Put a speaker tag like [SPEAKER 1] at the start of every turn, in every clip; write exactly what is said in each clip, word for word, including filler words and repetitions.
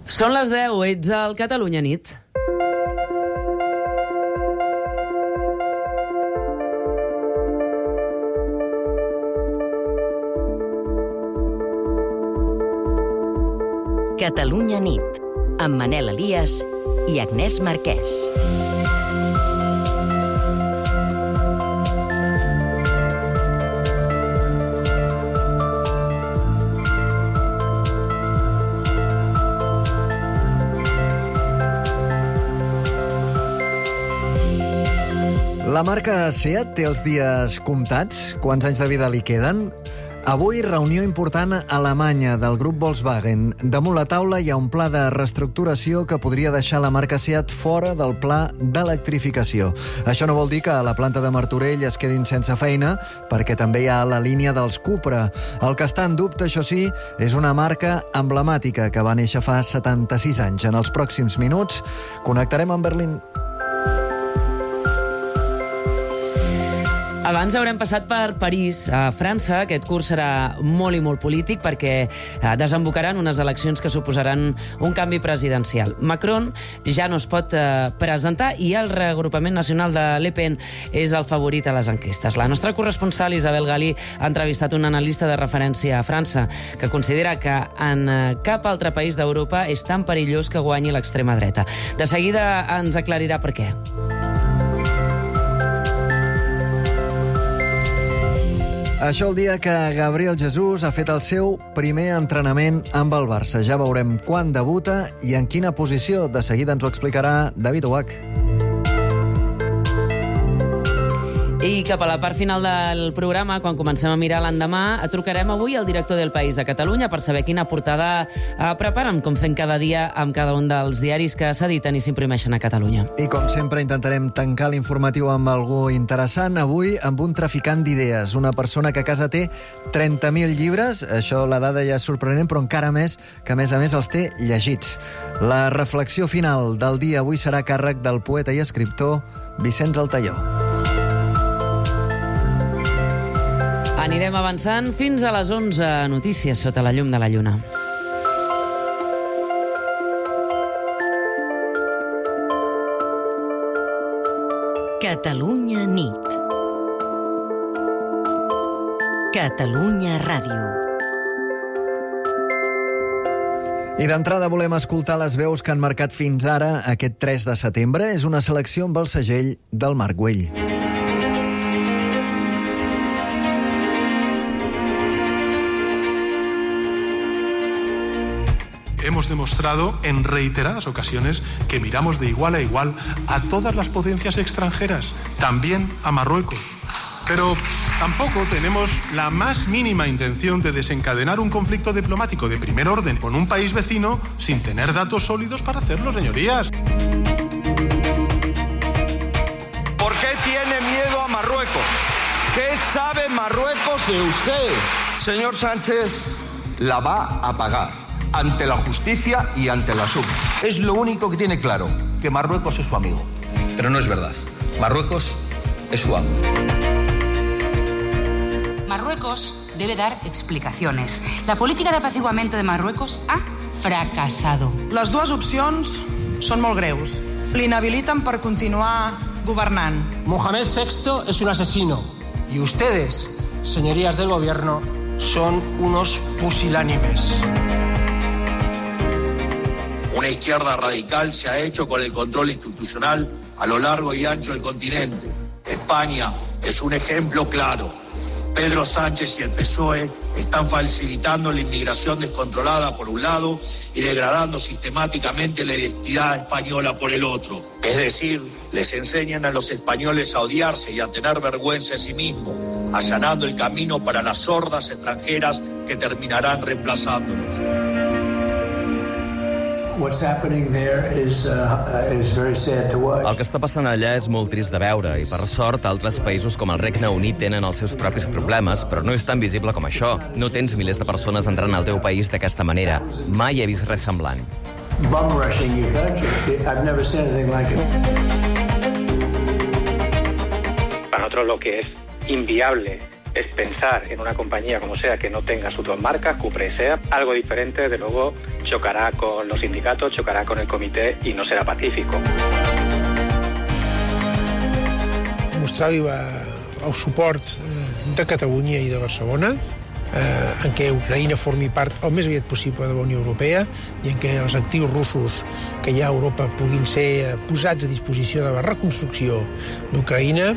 [SPEAKER 1] Són les deu, ets al Catalunya Nit.
[SPEAKER 2] Catalunya Nit, amb Manel Elias i Agnès Marquès.
[SPEAKER 3] La marca SEAT té els dies comptats. Quants anys de vida li queden? Avui, reunió important a Alemanya del grup Volkswagen. Damunt la taula hi ha un pla de reestructuració que podria deixar la marca SEAT fora del pla d'electrificació. Això no vol dir que a la planta de Martorell es quedin sense feina, perquè també hi ha la línia dels Cupra. El que està en dubte, això sí, és una marca emblemàtica que va néixer fa setanta-sis anys. En els pròxims minuts connectarem amb Berlín.
[SPEAKER 1] Abans haurem passat per París, a França. Aquest curs serà molt i molt polític perquè desembocaran unes eleccions que suposaran un canvi presidencial. Macron ja no es pot eh, presentar i el reagrupament nacional de Le Pen és el favorit a les enquestes. La nostra corresponsal, Isabel Galí, ha entrevistat un analista de referència a França que considera que en cap altre país d'Europa és tan perillós que guanyi l'extrema dreta. De seguida ens aclarirà per què.
[SPEAKER 3] Això el dia que Gabriel Jesús ha fet el seu primer entrenament amb el Barça. Ja veurem quan debuta i en quina posició. De seguida ens ho explicarà David Oach.
[SPEAKER 1] I cap a la part final del programa, quan comencem a mirar l'endemà, trucarem avui al director del País de Catalunya per saber quina portada eh, preparen, com fem cada dia amb cada un dels diaris que s'editen i s'imprimeixen a Catalunya.
[SPEAKER 3] I com sempre intentarem tancar l'informatiu amb algú interessant, avui amb un traficant d'idees, una persona que a casa té trenta mil llibres, això la dada ja és sorprenent, però encara més que a més a més els té llegits. La reflexió final del dia avui serà a càrrec del poeta i escriptor Vicenç Altaió.
[SPEAKER 1] Anirem avançant fins a les onze, notícies sota la llum de la lluna.
[SPEAKER 2] Catalunya Nit. Catalunya Ràdio.
[SPEAKER 3] I d'entrada volem escoltar les veus que han marcat fins ara aquest tres de setembre. És una selecció amb el segell del Marc Güell.
[SPEAKER 4] Hemos demostrado en reiteradas ocasiones que miramos de igual a igual a todas las potencias extranjeras, también a Marruecos. Pero tampoco tenemos la más mínima intención de desencadenar un conflicto diplomático de primer orden con un país vecino sin tener datos sólidos para hacerlo, señorías.
[SPEAKER 5] ¿Por qué tiene miedo a Marruecos? ¿Qué sabe Marruecos de usted? Señor Sánchez, la va a pagar ante la justicia y ante la S U B. Es lo único que tiene claro, que Marruecos es su amigo. Pero no es verdad. Marruecos es su amo.
[SPEAKER 6] Marruecos debe dar explicaciones. La política de apaciguamiento de Marruecos ha fracasado.
[SPEAKER 7] Les dues opcions són molt greus. L'inhabiliten per continuar governant.
[SPEAKER 8] Mohamed sexto es un asesino. Y ustedes, señorías del gobierno, son unos pusilánimes.
[SPEAKER 9] Una izquierda radical se ha hecho con el control institucional a lo largo y ancho del continente. España es un ejemplo claro. Pedro Sánchez y el P S O E están facilitando la inmigración descontrolada por un lado y degradando sistemáticamente la identidad española por el otro. Es decir, les enseñan a los españoles a odiarse y a tener vergüenza de sí mismos, allanando el camino para las hordas extranjeras que terminarán reemplazándolos.
[SPEAKER 10] What's happening there is, uh, is very sad to watch.
[SPEAKER 11] El que està passant allà és molt trist de veure i, per sort, altres països com el Regne Unit tenen els seus propis problemes, però no és tan visible com això. No tens milers de persones entrant al teu país d'aquesta manera. Mai he vist res semblant.
[SPEAKER 10] Bum rushing your country. I've never seen anything like it.
[SPEAKER 12] Para nosotros lo que es inviable es pensar en una compañía como SEAT que no tenga sus dos marcas, Cupra y SEAT. Algo diferente, desde luego, chocará con los sindicatos, chocará con el comité y no será pacífico.
[SPEAKER 13] Mostrava el suport de Catalunya i de Barcelona, eh, en què Ucraïna formi part el més aviat possible de la Unió Europea i en què els actius russos que hi ha a Europa puguin ser posats a disposició de la reconstrucció d'Ucraïna.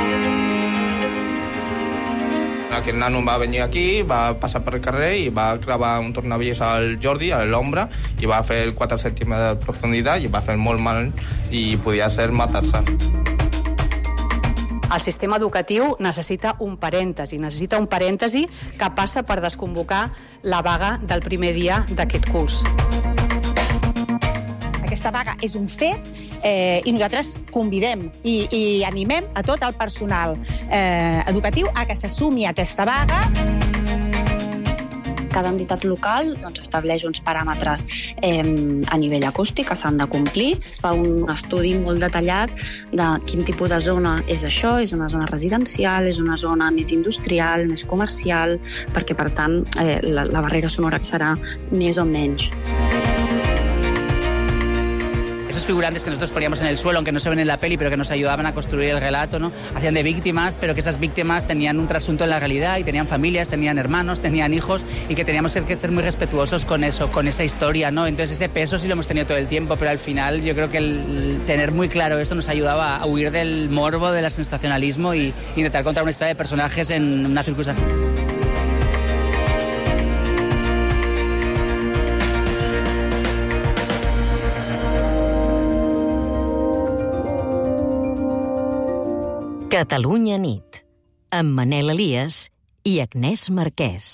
[SPEAKER 14] Aquest nano va venir aquí, va passar per el carrer i va clavar un tornavís al Jordi, a l'ombra, i va fer quatre centímetres de profunditat i va fer molt mal i podia ser matar-se.
[SPEAKER 15] El sistema educatiu necessita un parèntesi, necessita un parèntesi que passa per desconvocar la vaga del primer dia d'aquest curs.
[SPEAKER 16] Aquesta vaga és un fet eh, i nosaltres convidem i, i animem a tot el personal eh, educatiu a que s'assumi aquesta vaga.
[SPEAKER 17] Cada entitat local doncs, estableix uns paràmetres eh, a nivell acústic que s'han de complir. Es fa un estudi molt detallat de quin tipus de zona és això, és una zona residencial, és una zona més industrial, més comercial, perquè, per tant, eh, la, la barrera sonora serà més o menys.
[SPEAKER 18] Esos figurantes que nosotros poníamos en el suelo, aunque no se ven en la peli, pero que nos ayudaban a construir el relato, ¿no? Hacían de víctimas, pero que esas víctimas tenían un trasunto en la realidad y tenían familias, tenían hermanos, tenían hijos y que teníamos que ser muy respetuosos con eso, con esa historia, ¿no? Entonces ese peso sí lo hemos tenido todo el tiempo, pero al final yo creo que el tener muy claro esto nos ayudaba a huir del morbo, del sensacionalismo y intentar contar una historia de personajes en una circunstancia.
[SPEAKER 2] Catalunya nit, amb Manel Elias i Agnès Marquès.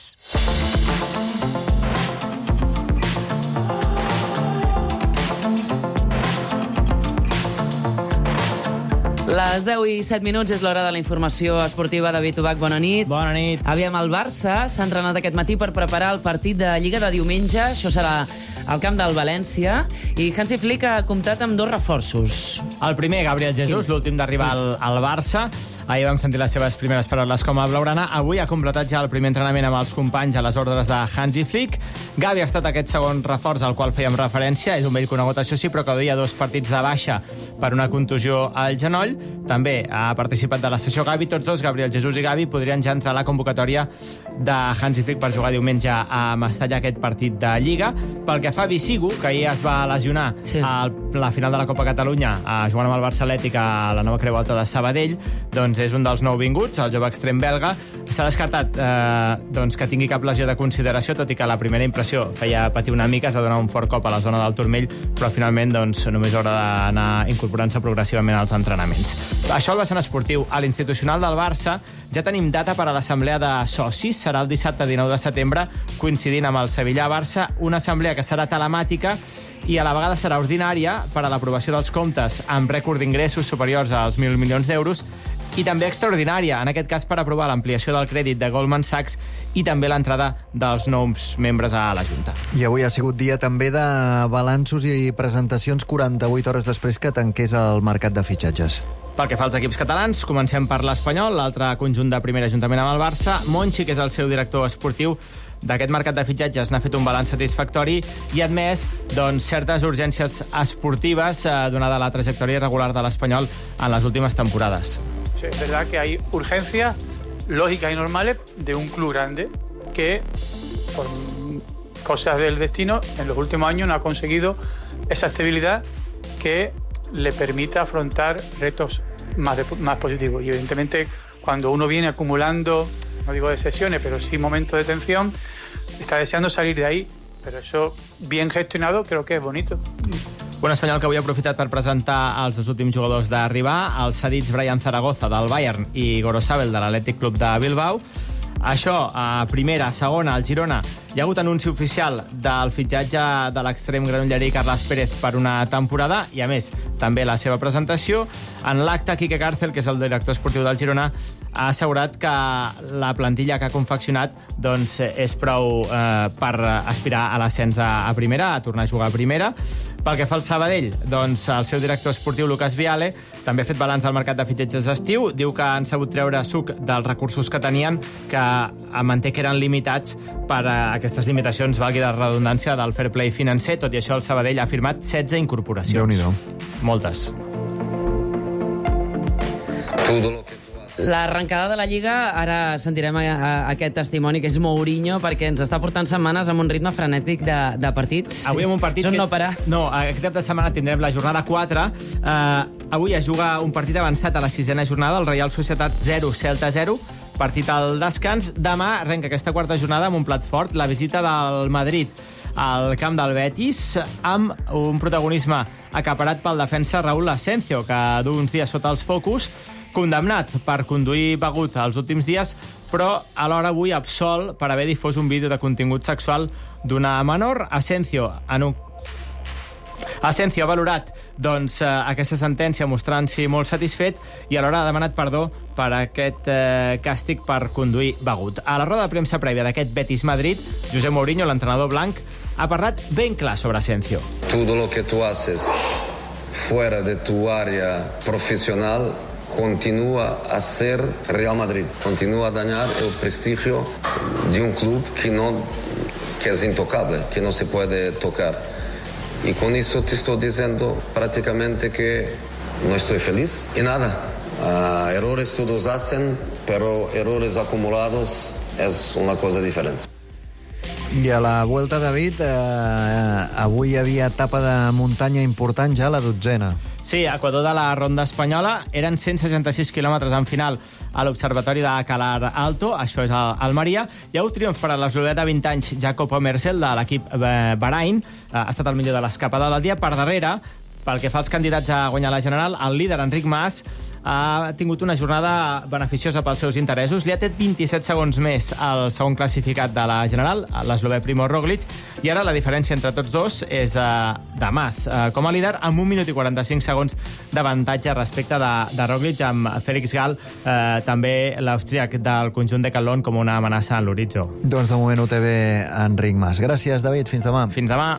[SPEAKER 1] Les deu i set minuts és l'hora de la informació esportiva. David Ubach, bona nit.
[SPEAKER 19] Bona nit.
[SPEAKER 1] Aviam, el Barça s'ha entrenat aquest matí per preparar el partit de Lliga de diumenge. Això serà al camp del València. I Hansi Flick ha comptat amb dos reforços.
[SPEAKER 19] El primer, Gabriel Jesús, l'últim d'arribar al, al Barça. Ahir vam sentir les seves primeres paraules com a blaugrana. Avui ha completat ja el primer entrenament amb els companys a les ordres de Hansi Flick. Gavi ha estat aquest segon reforç al qual fèiem referència. És un vell conegut, això sí, però que duia dos partits de baixa per una contusió al genoll. També ha participat de la sessió Gavi. Tots dos, Gabriel Jesús i Gavi, podrien ja entrar a la convocatòria de Hansi Flick per jugar diumenge a Mestalla aquest partit de Lliga. Pel que fa a Bisigu, que ahir es va lesionar sí. a la final de la Copa Catalunya jugant amb el Barça Atlètic a la nova Creu Alta de Sabadell, doncs és un dels nouvinguts, el jove extrem belga. S'ha descartat eh, doncs, que tingui cap lesió de consideració, tot i que la primera impressió feia patir una mica, es va donar un fort cop a la zona del turmell, però finalment doncs, només haurà d'anar incorporant-se progressivament als entrenaments. Això al vessant esportiu. A l'institucional del Barça ja tenim data per a l'assemblea de socis. Serà el dissabte dinou de setembre, coincidint amb el Sevilla-Barça, una assemblea que serà telemàtica i a la vegada serà ordinària per a l'aprovació dels comptes amb rècord d'ingressos superiors als mil milions d'euros i també extraordinària, en aquest cas per aprovar l'ampliació del crèdit de Goldman Sachs i també l'entrada dels nous membres a la Junta.
[SPEAKER 3] I avui ha sigut dia també de balanços i presentacions quaranta-vuit hores després que tanqués el mercat de fitxatges.
[SPEAKER 19] Pel que fa als equips catalans, comencem per l'Espanyol, l'altre conjunt de primer ajuntament amb el Barça. Monchi, que és el seu director esportiu d'aquest mercat de fitxatges, n'ha fet un balanç satisfactori i ha admès doncs, certes urgències esportives eh, donada la trajectòria irregular de l'Espanyol en les últimes temporades.
[SPEAKER 20] Sí, es verdad que hay urgencias lógicas y normales de un club grande que, por cosas del destino, en los últimos años no ha conseguido esa estabilidad que le permita afrontar retos más, de, más positivos. Y evidentemente, cuando uno viene acumulando, no digo de sesiones, pero sí momentos de tensión, está deseando salir de ahí. Pero eso, bien gestionado, creo que es bonito.
[SPEAKER 19] Un espanyol que avui ha aprofitat per presentar els dos últims jugadors d'arribar, els cedits Brian Zaragoza del Bayern i Gorosabel de l'Atlètic Club de Bilbao. Això, a primera, a segona, al Girona, hi ha hagut anunci oficial del fitxatge de l'extrem granollerí Carles Pérez per una temporada i, a més, també la seva presentació. En l'acte, Quique Cárcel, que és el director esportiu del Girona, ha assegurat que la plantilla que ha confeccionat doncs, és prou eh, per aspirar a l'ascens a, a primera, a tornar a jugar a primera. Pel que fa al Sabadell, doncs, el seu director esportiu, Lucas Viale, també ha fet balanç del mercat de fitxatges d'estiu. Diu que han sabut treure suc dels recursos que tenien, que manté que eren limitats per a aquest aquestes limitacions, valgui la redundància, del fair play financer. Tot i això, el Sabadell ha firmat setze incorporacions.
[SPEAKER 3] Déu-n'hi-do.
[SPEAKER 19] Moltes.
[SPEAKER 1] L'arrencada de la Lliga, ara sentirem a, a, aquest testimoni, que és Mourinho, perquè ens està portant setmanes amb un ritme frenètic de, de partits.
[SPEAKER 19] Avui amb un partit
[SPEAKER 1] Són
[SPEAKER 19] que
[SPEAKER 1] no
[SPEAKER 19] és...
[SPEAKER 1] parar.
[SPEAKER 19] No, aquest cap de setmana tindrem la jornada quatre. Uh, avui es juga un partit avançat a la sisena jornada, el Real Societat zero, Celta zero, partit al descans. Demà arrenca aquesta quarta jornada amb un plat fort, la visita del Madrid al camp del Betis, amb un protagonisme acaparat pel defensa Raúl Asensio, que du uns dies sota els focus, condemnat per conduir begut els últims dies, però alhora avui absolt per haver difós un vídeo de contingut sexual d'una menor. Asensio, en un... Asensio ha valorat doncs, eh, aquesta sentència mostrant-s'hi molt satisfet i alhora ha demanat perdó per aquest eh, càstig per conduir begut. A la roda de premsa prèvia d'aquest Betis-Madrid, José Mourinho, l'entrenador blanc, ha parlat ben clar sobre Asensio.
[SPEAKER 21] Todo lo que tú haces fuera de tu área profesional continúa a ser Real Madrid, continúa a dañar el prestigio de un club que, no, que es intocable, que no se puede tocar. Y con eso te estoy diciendo prácticamente que no estoy feliz. Y nada, uh, errores todos hacen, pero errores acumulados es una cosa diferente.
[SPEAKER 3] I a la Vuelta, David, eh, avui hi havia etapa de muntanya important ja, la dotzena.
[SPEAKER 19] Sí, Equador de la Ronda Espanyola. Eren cent seixanta-sis quilòmetres en final a l'Observatori de Calar Alto, això és a Almeria. Hi ha un triomf per a l'eslové de vint anys, Jacob Omersel, de l'equip Bahrain. Ha estat el millor de l'escapada del dia. Per darrere, pel que fa als candidats a guanyar la General, el líder, Enric Mas, ha tingut una jornada beneficiosa pels seus interessos. Li ha tret vint-i-set segons més al segon classificat de la General, l'eslové Primo Roglic, i ara la diferència entre tots dos és uh, de Mas, uh, com a líder, amb un minut i quaranta-cinc segons d'avantatge respecte de, de Roglic, amb Félix Gal, uh, també l'austríac del conjunt de Calón, com una amenaça en l'horitzó.
[SPEAKER 3] Doncs de moment ho té bé Enric Mas. Gràcies, David. Fins demà.
[SPEAKER 19] Fins demà.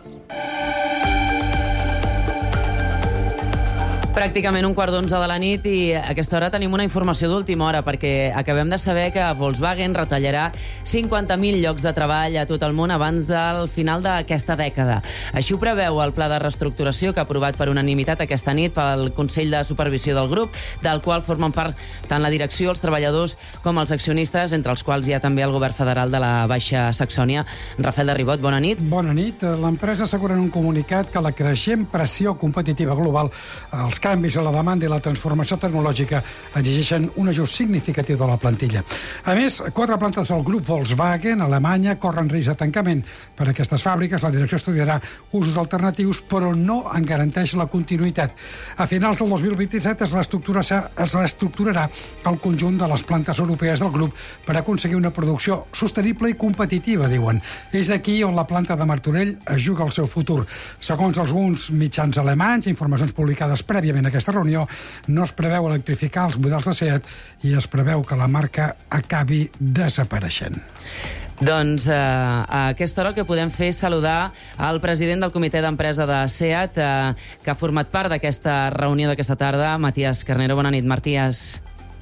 [SPEAKER 1] Pràcticament un quart d'onze de la nit i a aquesta hora tenim una informació d'última hora perquè acabem de saber que Volkswagen retallarà cinquanta mil llocs de treball a tot el món abans del final d'aquesta dècada. Així ho preveu el pla de reestructuració que ha aprovat per unanimitat aquesta nit pel Consell de Supervisió del grup, del qual formen part tant la direcció, els treballadors com els accionistes, entre els quals hi ha també el govern federal de la Baixa Saxònia. Rafael de Ribot, bona nit.
[SPEAKER 22] Bona nit. L'empresa assegura en un comunicat que la creixent pressió competitiva global, els canvis a la demanda i la transformació tecnològica exigeixen un ajust significatiu de la plantilla. A més, quatre plantes del grup Volkswagen a Alemanya corren risc de tancament. Per a aquestes fàbriques, la direcció estudiarà usos alternatius, però no en garanteix la continuïtat. A finals del dos mil vint-i-set es reestructurarà, es reestructurarà el conjunt de les plantes europees del grup per aconseguir una producció sostenible i competitiva, diuen. És aquí on la planta de Martorell es juga el seu futur. Segons alguns mitjans alemanys, informacions publicades prèviament a aquesta reunió, no es preveu electrificar els models de SEAT i es preveu que la marca acabi desapareixent.
[SPEAKER 1] Doncs eh, a aquesta hora el que podem fer és saludar al president del comitè d'empresa de SEAT, eh, que ha format part d'aquesta reunió d'aquesta tarda, Matías Carnero. Bona nit, Matías.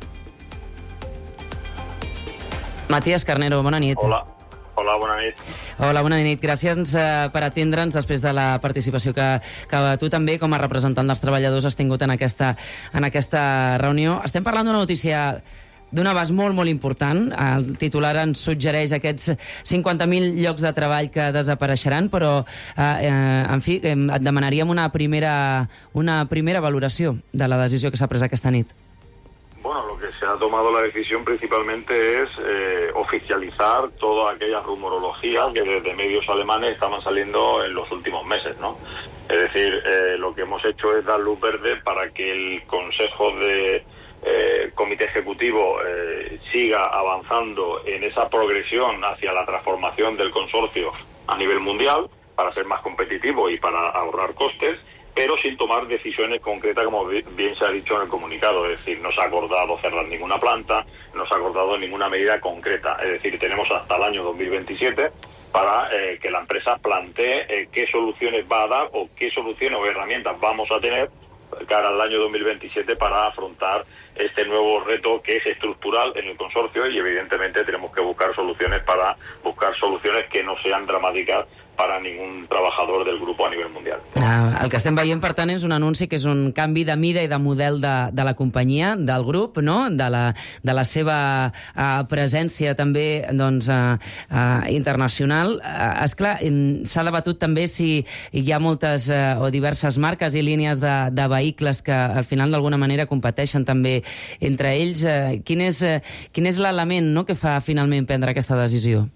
[SPEAKER 1] Matías Carnero, bona nit.
[SPEAKER 23] Hola. Hola, bona nit.
[SPEAKER 1] Hola, bona nit. Gràcies eh, per atendre'ns després de la participació que, que tu també, com a representant dels treballadors, has tingut en aquesta, en aquesta reunió. Estem parlant d'una notícia d'un abast molt, molt important. El titular ens suggereix aquests cinquanta mil llocs de treball que desapareixeran, però, eh, en fi, eh, et demanaríem una primera, una primera valoració de la decisió que s'ha pres aquesta nit.
[SPEAKER 23] Bueno, lo que se ha tomado la decisión principalmente es eh, oficializar toda aquella rumorología que desde medios alemanes estaban saliendo en los últimos meses, ¿no? Es decir, eh, lo que hemos hecho es dar luz verde para que el Consejo de eh, Comité Ejecutivo eh, siga avanzando en esa progresión hacia la transformación del consorcio a nivel mundial para ser más competitivo y para ahorrar costes, pero sin tomar decisiones concretas, como bien se ha dicho en el comunicado. Es decir, no se ha acordado cerrar ninguna planta, no se ha acordado ninguna medida concreta. Es decir, tenemos hasta el año dos mil veintisiete para eh, que la empresa plantee eh, qué soluciones va a dar o qué soluciones o herramientas vamos a tener cara al año dos mil veintisiete para afrontar este nuevo reto que es estructural en el consorcio, y evidentemente tenemos que buscar soluciones para buscar soluciones que no sean dramáticas para ningún trabajador del grupo a nivell mundial.
[SPEAKER 1] Uh, el que estem veient, per tant, és un anunci que és un canvi de mida i de model de, de la companyia, del grup, no? de, la, de la seva uh, presència també doncs, uh, uh, internacional. Uh, esclar, s'ha debatut també si hi ha moltes uh, o diverses marques i línies de, de vehicles que al final d'alguna manera competeixen també entre ells. Uh, quin és, uh, quin és l'element, no?, que fa finalment prendre aquesta decisió?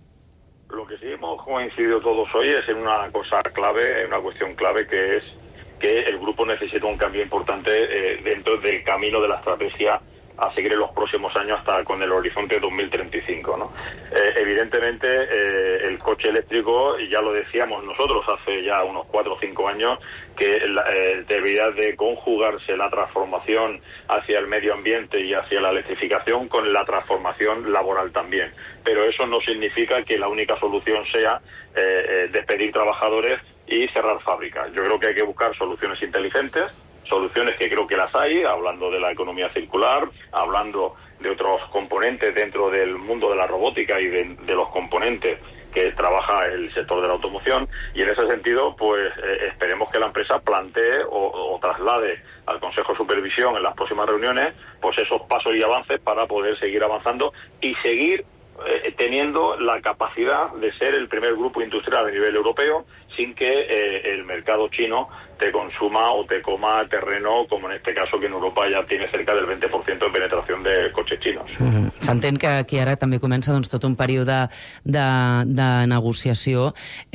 [SPEAKER 23] Lo que sí hemos coincidido todos hoy es en una cosa clave, en una cuestión clave, que es que el grupo necesita un cambio importante eh, dentro del camino de la estrategia a seguir en los próximos años hasta con el horizonte dos mil treinta y cinco, ¿no? Eh, evidentemente, eh, el coche eléctrico, y ya lo decíamos nosotros hace ya unos cuatro o cinco años, que la, eh, debería de conjugarse la transformación hacia el medio ambiente y hacia la electrificación con la transformación laboral también. Pero eso no significa que la única solución sea eh, eh, despedir trabajadores y cerrar fábricas. Yo creo que hay que buscar soluciones inteligentes, soluciones que creo que las hay, hablando de la economía circular, hablando de otros componentes dentro del mundo de la robótica y de, de los componentes que trabaja el sector de la automoción, y en ese sentido pues eh, esperemos que la empresa plantee o, o traslade al Consejo de Supervisión en las próximas reuniones pues esos pasos y avances para poder seguir avanzando y seguir eh, teniendo la capacidad de ser el primer grupo industrial a nivel europeo sin que eh, el mercado chino te consuma o te coma terreno, como en este caso que en Europa ja tiene cerca del veinte por ciento de penetració de cotxes chinos.
[SPEAKER 1] Mm-hmm. S'entén que aquí ara també comença doncs, tot un període de, de negociació.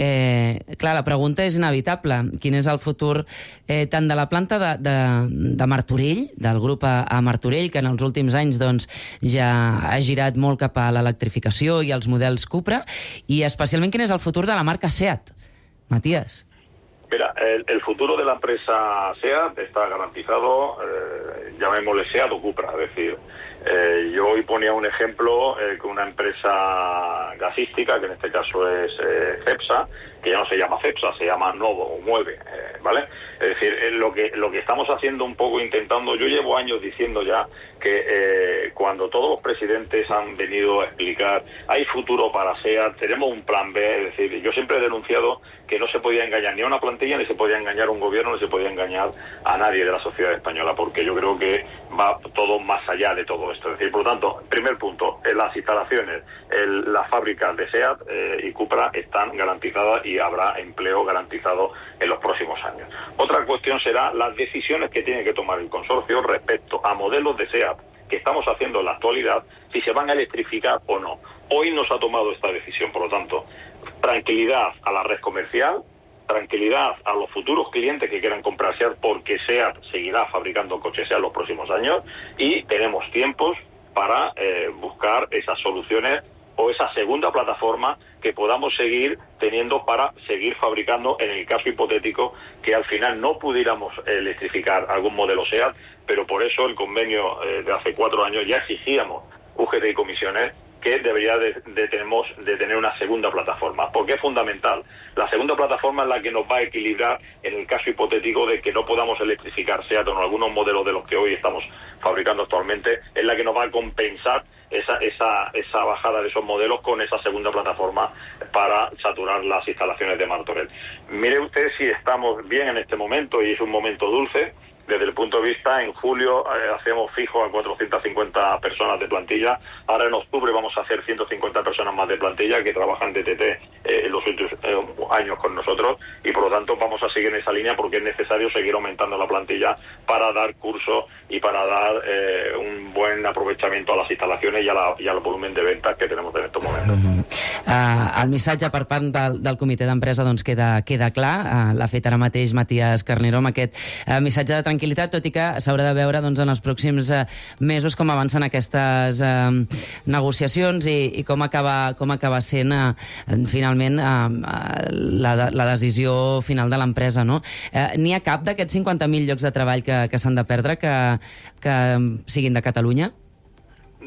[SPEAKER 1] Eh, clar, la pregunta és inevitable. Quin és el futur eh, tant de la planta de, de, de Martorell, del grup a, a Martorell, que en els últims anys doncs, ja ha girat molt cap a l'electrificació i als models Cupra, i especialment quin és el futur de la marca SEAT? Matías.
[SPEAKER 23] Mira, el, el futuro de la empresa SEAT está garantizado, eh, llamémosle SEAT o Cupra, es decir, eh, yo hoy ponía un ejemplo eh, con una empresa gasística, que en este caso es eh, Cepsa, que ya no se llama Cepsa, se llama Novo o Mueve, eh, ¿vale? Es decir, eh, lo que lo que estamos haciendo un poco intentando, yo llevo años diciendo ya que eh, cuando todos los presidentes han venido a explicar hay futuro para SEAT, tenemos un plan B, es decir, yo siempre he denunciado que no se podía engañar ni a una plantilla, ni se podía engañar a un gobierno, ni se podía engañar a nadie de la sociedad española, porque yo creo que va todo más allá de todo esto. Es decir, por lo tanto, primer punto, en las instalaciones, el, las fábricas de SEAT eh, y Cupra están garantizadas y habrá empleo garantizado en los próximos años. Otra cuestión será las decisiones que tiene que tomar el consorcio respecto a modelos de SEAT que estamos haciendo en la actualidad, si se van a electrificar o no. Hoy no se ha tomado esta decisión, por lo tanto, tranquilidad a la red comercial, tranquilidad a los futuros clientes que quieran comprar SEAT, porque SEAT seguirá fabricando coches SEAT los próximos años, y tenemos tiempos para eh, buscar esas soluciones o esa segunda plataforma que podamos seguir teniendo para seguir fabricando en el caso hipotético que al final no pudiéramos electrificar algún modelo SEAT, pero por eso el convenio eh, de hace cuatro años ya exigíamos U G T y comisiones que debería de, de, tenemos, de tener una segunda plataforma, porque es fundamental. La segunda plataforma es la que nos va a equilibrar en el caso hipotético de que no podamos electrificar SEAT o algunos modelos de los que hoy estamos fabricando actualmente, es la que nos va a compensar esa, esa, esa bajada de esos modelos con esa segunda plataforma para saturar las instalaciones de Martorell. Mire usted si estamos bien en este momento, y es un momento dulce. Desde el punto de vista, en julio eh, hacemos fijo a cuatrocientas cincuenta personas de plantilla. Ahora en octubre vamos a hacer ciento cincuenta personas más de plantilla que trabajan de T T eh, en los últimos eh, años con nosotros, y por lo tanto vamos a seguir en esa línea porque es necesario seguir aumentando la plantilla para dar curso y para dar eh, un buen aprovechamiento a las instalaciones y, a la, y al volumen de ventas que tenemos en estos momentos.
[SPEAKER 1] Mm-hmm. uh, el missatge per part del, del comitè d'empresa doncs queda, queda clar. Uh, l'ha fet ara mateix Matías Carneró amb aquest uh, missatge de tranquil·litat, tot i que s'haurà de veure doncs, en els pròxims uh, mesos com avancen aquestes uh, negociacions i, i com, acaba, com acaba sent uh, finalment uh, la, la decisió final de l'empresa, no? Uh, N'hi ha cap d'aquests cinquanta mil llocs de treball que, que s'han de perdre que, que siguin de Catalunya?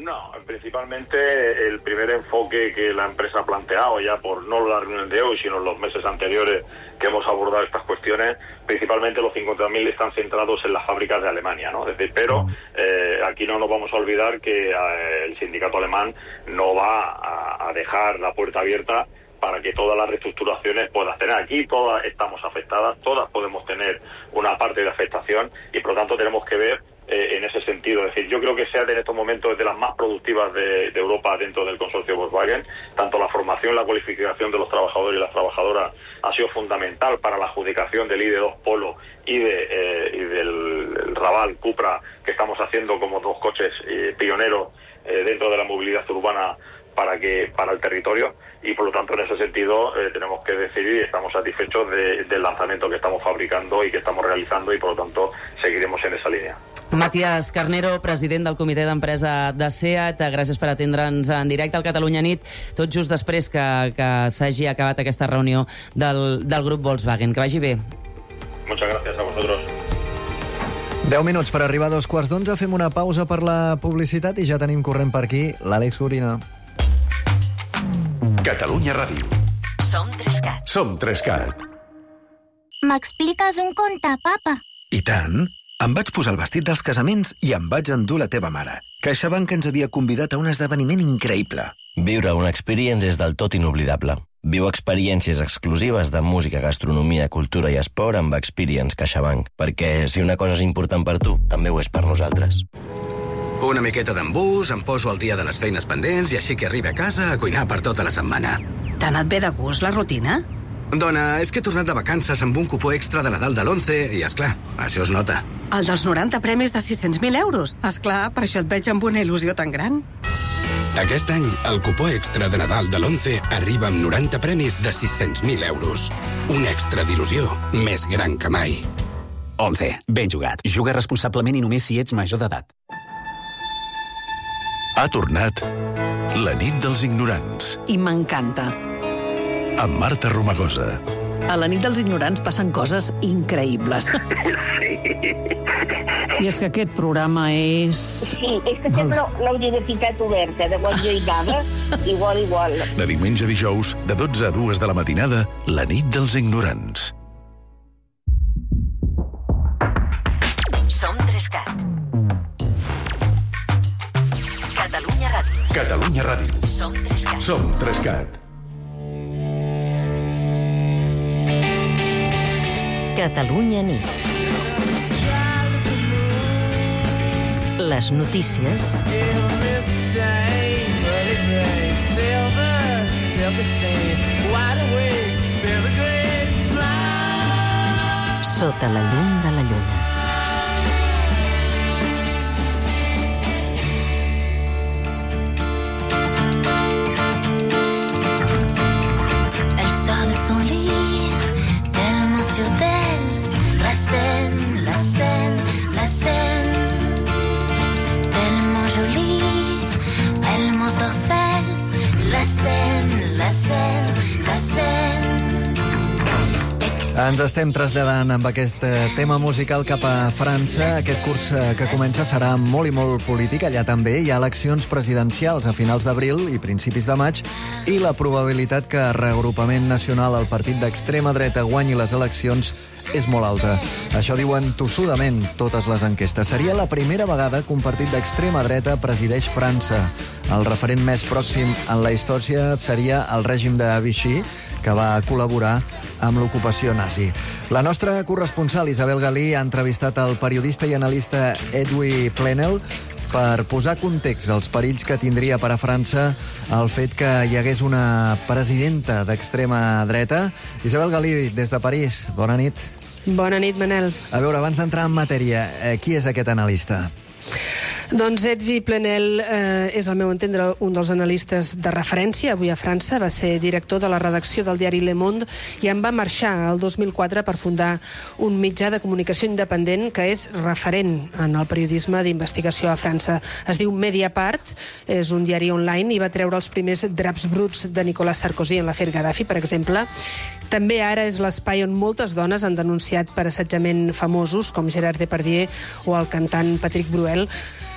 [SPEAKER 23] No, principalmente el primer enfoque que la empresa ha planteado ya por no la reunión de hoy, sino en los meses anteriores que hemos abordado estas cuestiones, principalmente los cincuenta mil están centrados en las fábricas de Alemania, ¿no? Es decir, pero eh, aquí no nos vamos a olvidar que eh, el sindicato alemán no va a, a dejar la puerta abierta para que todas las reestructuraciones puedas tener. Aquí todas estamos afectadas, todas podemos tener una parte de afectación y por lo tanto tenemos que ver eh, en ese sentido. Es decir, yo creo que SEAT en estos momentos es de las más productivas de, de Europa dentro del consorcio Volkswagen. Tanto la formación, la cualificación de los trabajadores y las trabajadoras ha sido fundamental para la adjudicación del I D dos Polo y, de, eh, y del Raval Cupra que estamos haciendo como dos coches eh, pioneros eh, dentro de la movilidad urbana para que para el territorio, y por lo tanto en ese sentido eh, tenemos que decidir y estamos satisfechos de, del lanzamiento que estamos fabricando y que estamos realizando, y por lo tanto seguiremos en esa línea.
[SPEAKER 1] Matías Carnero, president del comitè d'empresa de SEAT, gràcies per atendre'ns en directe al Catalunya Nit, tot just després que, que s'hagi acabat aquesta reunió del, del grup Volkswagen. Que vagi bé.
[SPEAKER 23] Muchas gracias a vosotros.
[SPEAKER 3] deu minuts per arribar a dos quarts d'onze, fem una pausa per la publicitat i ja tenim corrent per aquí l'Àlex Gorina.
[SPEAKER 4] Catalunya Ràdio.
[SPEAKER 2] Som Trescat.
[SPEAKER 4] Som Trescat.
[SPEAKER 5] M'expliques un conte, papa?
[SPEAKER 4] I tant. Em vaig posar el vestit dels casaments i em vaig endur la teva mare. CaixaBank ens havia convidat a un esdeveniment increïble.
[SPEAKER 6] Viure una experience és del tot inoblidable. Viu experiències exclusives de música, gastronomia, cultura i esport amb Experience CaixaBank, perquè si una cosa és important per tu, també ho és per nosaltres.
[SPEAKER 4] Una miqueta d'embús, em poso al dia de les feines pendents i així que arribi a casa a cuinar per tota la setmana.
[SPEAKER 24] T'ha anat bé de gust la rutina?
[SPEAKER 4] Dona, és que he tornat de vacances amb un cupó extra de Nadal de l'onze i, esclar, això es nota.
[SPEAKER 24] El dels noranta premis de sis-cents mil euros. Esclar, per això et veig amb una il·lusió tan gran.
[SPEAKER 4] Aquest any, el cupó extra de Nadal de l'onze arriba amb noranta premis de sis-cents mil euros. Un extra d'il·lusió més gran que mai.
[SPEAKER 25] onze. Ben jugat. Juga responsablement i només si ets major d'edat.
[SPEAKER 4] Ha tornat la nit dels ignorants.
[SPEAKER 26] I m'encanta.
[SPEAKER 4] Amb Marta Romagosa.
[SPEAKER 26] A la nit dels ignorants passen coses increïbles. I és que aquest programa és...
[SPEAKER 27] Sí, és que sempre l'hauria de ficar oberta, de quan jo hi anava, igual, igual.
[SPEAKER 4] De diumenge a dijous, de dotze a dues de la matinada, la nit dels ignorants.
[SPEAKER 2] Som Trescat. Catalunya Ràdio.
[SPEAKER 4] Catalunya Ràdio.
[SPEAKER 2] Som Trescat.
[SPEAKER 4] Som Trescat.
[SPEAKER 2] Catalunya Nit. Les notícies sota la llum de la lluna. La scène, la scène, tellement jolie, tellement sorcelle. La scène, la scène, la scène.
[SPEAKER 3] Ens estem traslladant amb aquest tema musical cap a França. Aquest curs que comença serà molt i molt polític. Allà també hi ha eleccions presidencials a finals d'abril i principis de maig, i la probabilitat que Reagrupament Nacional, el partit d'extrema dreta, guanyi les eleccions és molt alta. Això diuen tossudament totes les enquestes. Seria la primera vegada que un partit d'extrema dreta presideix França. El referent més pròxim en la història seria el règim de Vichy, que va col·laborar amb l'ocupació nazi. La nostra corresponsal Isabel Galí ha entrevistat el periodista i analista Edoui Plenel per posar context als perills que tindria per a França el fet que hi hagués una presidenta d'extrema dreta. Isabel Galí, des de París, bona nit.
[SPEAKER 28] Bona nit, Manel.
[SPEAKER 3] A veure, abans d'entrar en matèria, eh, qui és aquest analista?
[SPEAKER 28] Doncs Edoui Plenel eh, és, al meu entendre, un dels analistes de referència avui a França. Va ser director de la redacció del diari Le Monde i en va marxar el dos mil quatre per fundar un mitjà de comunicació independent que és referent en el periodisme d'investigació a França. Es diu Mediapart, és un diari online i va treure els primers draps bruts de Nicolas Sarkozy en l'afer Gaddafi, per exemple. També ara és l'espai on moltes dones han denunciat per assetjament famosos com Gerard Depardieu o el cantant Patrick Bruel.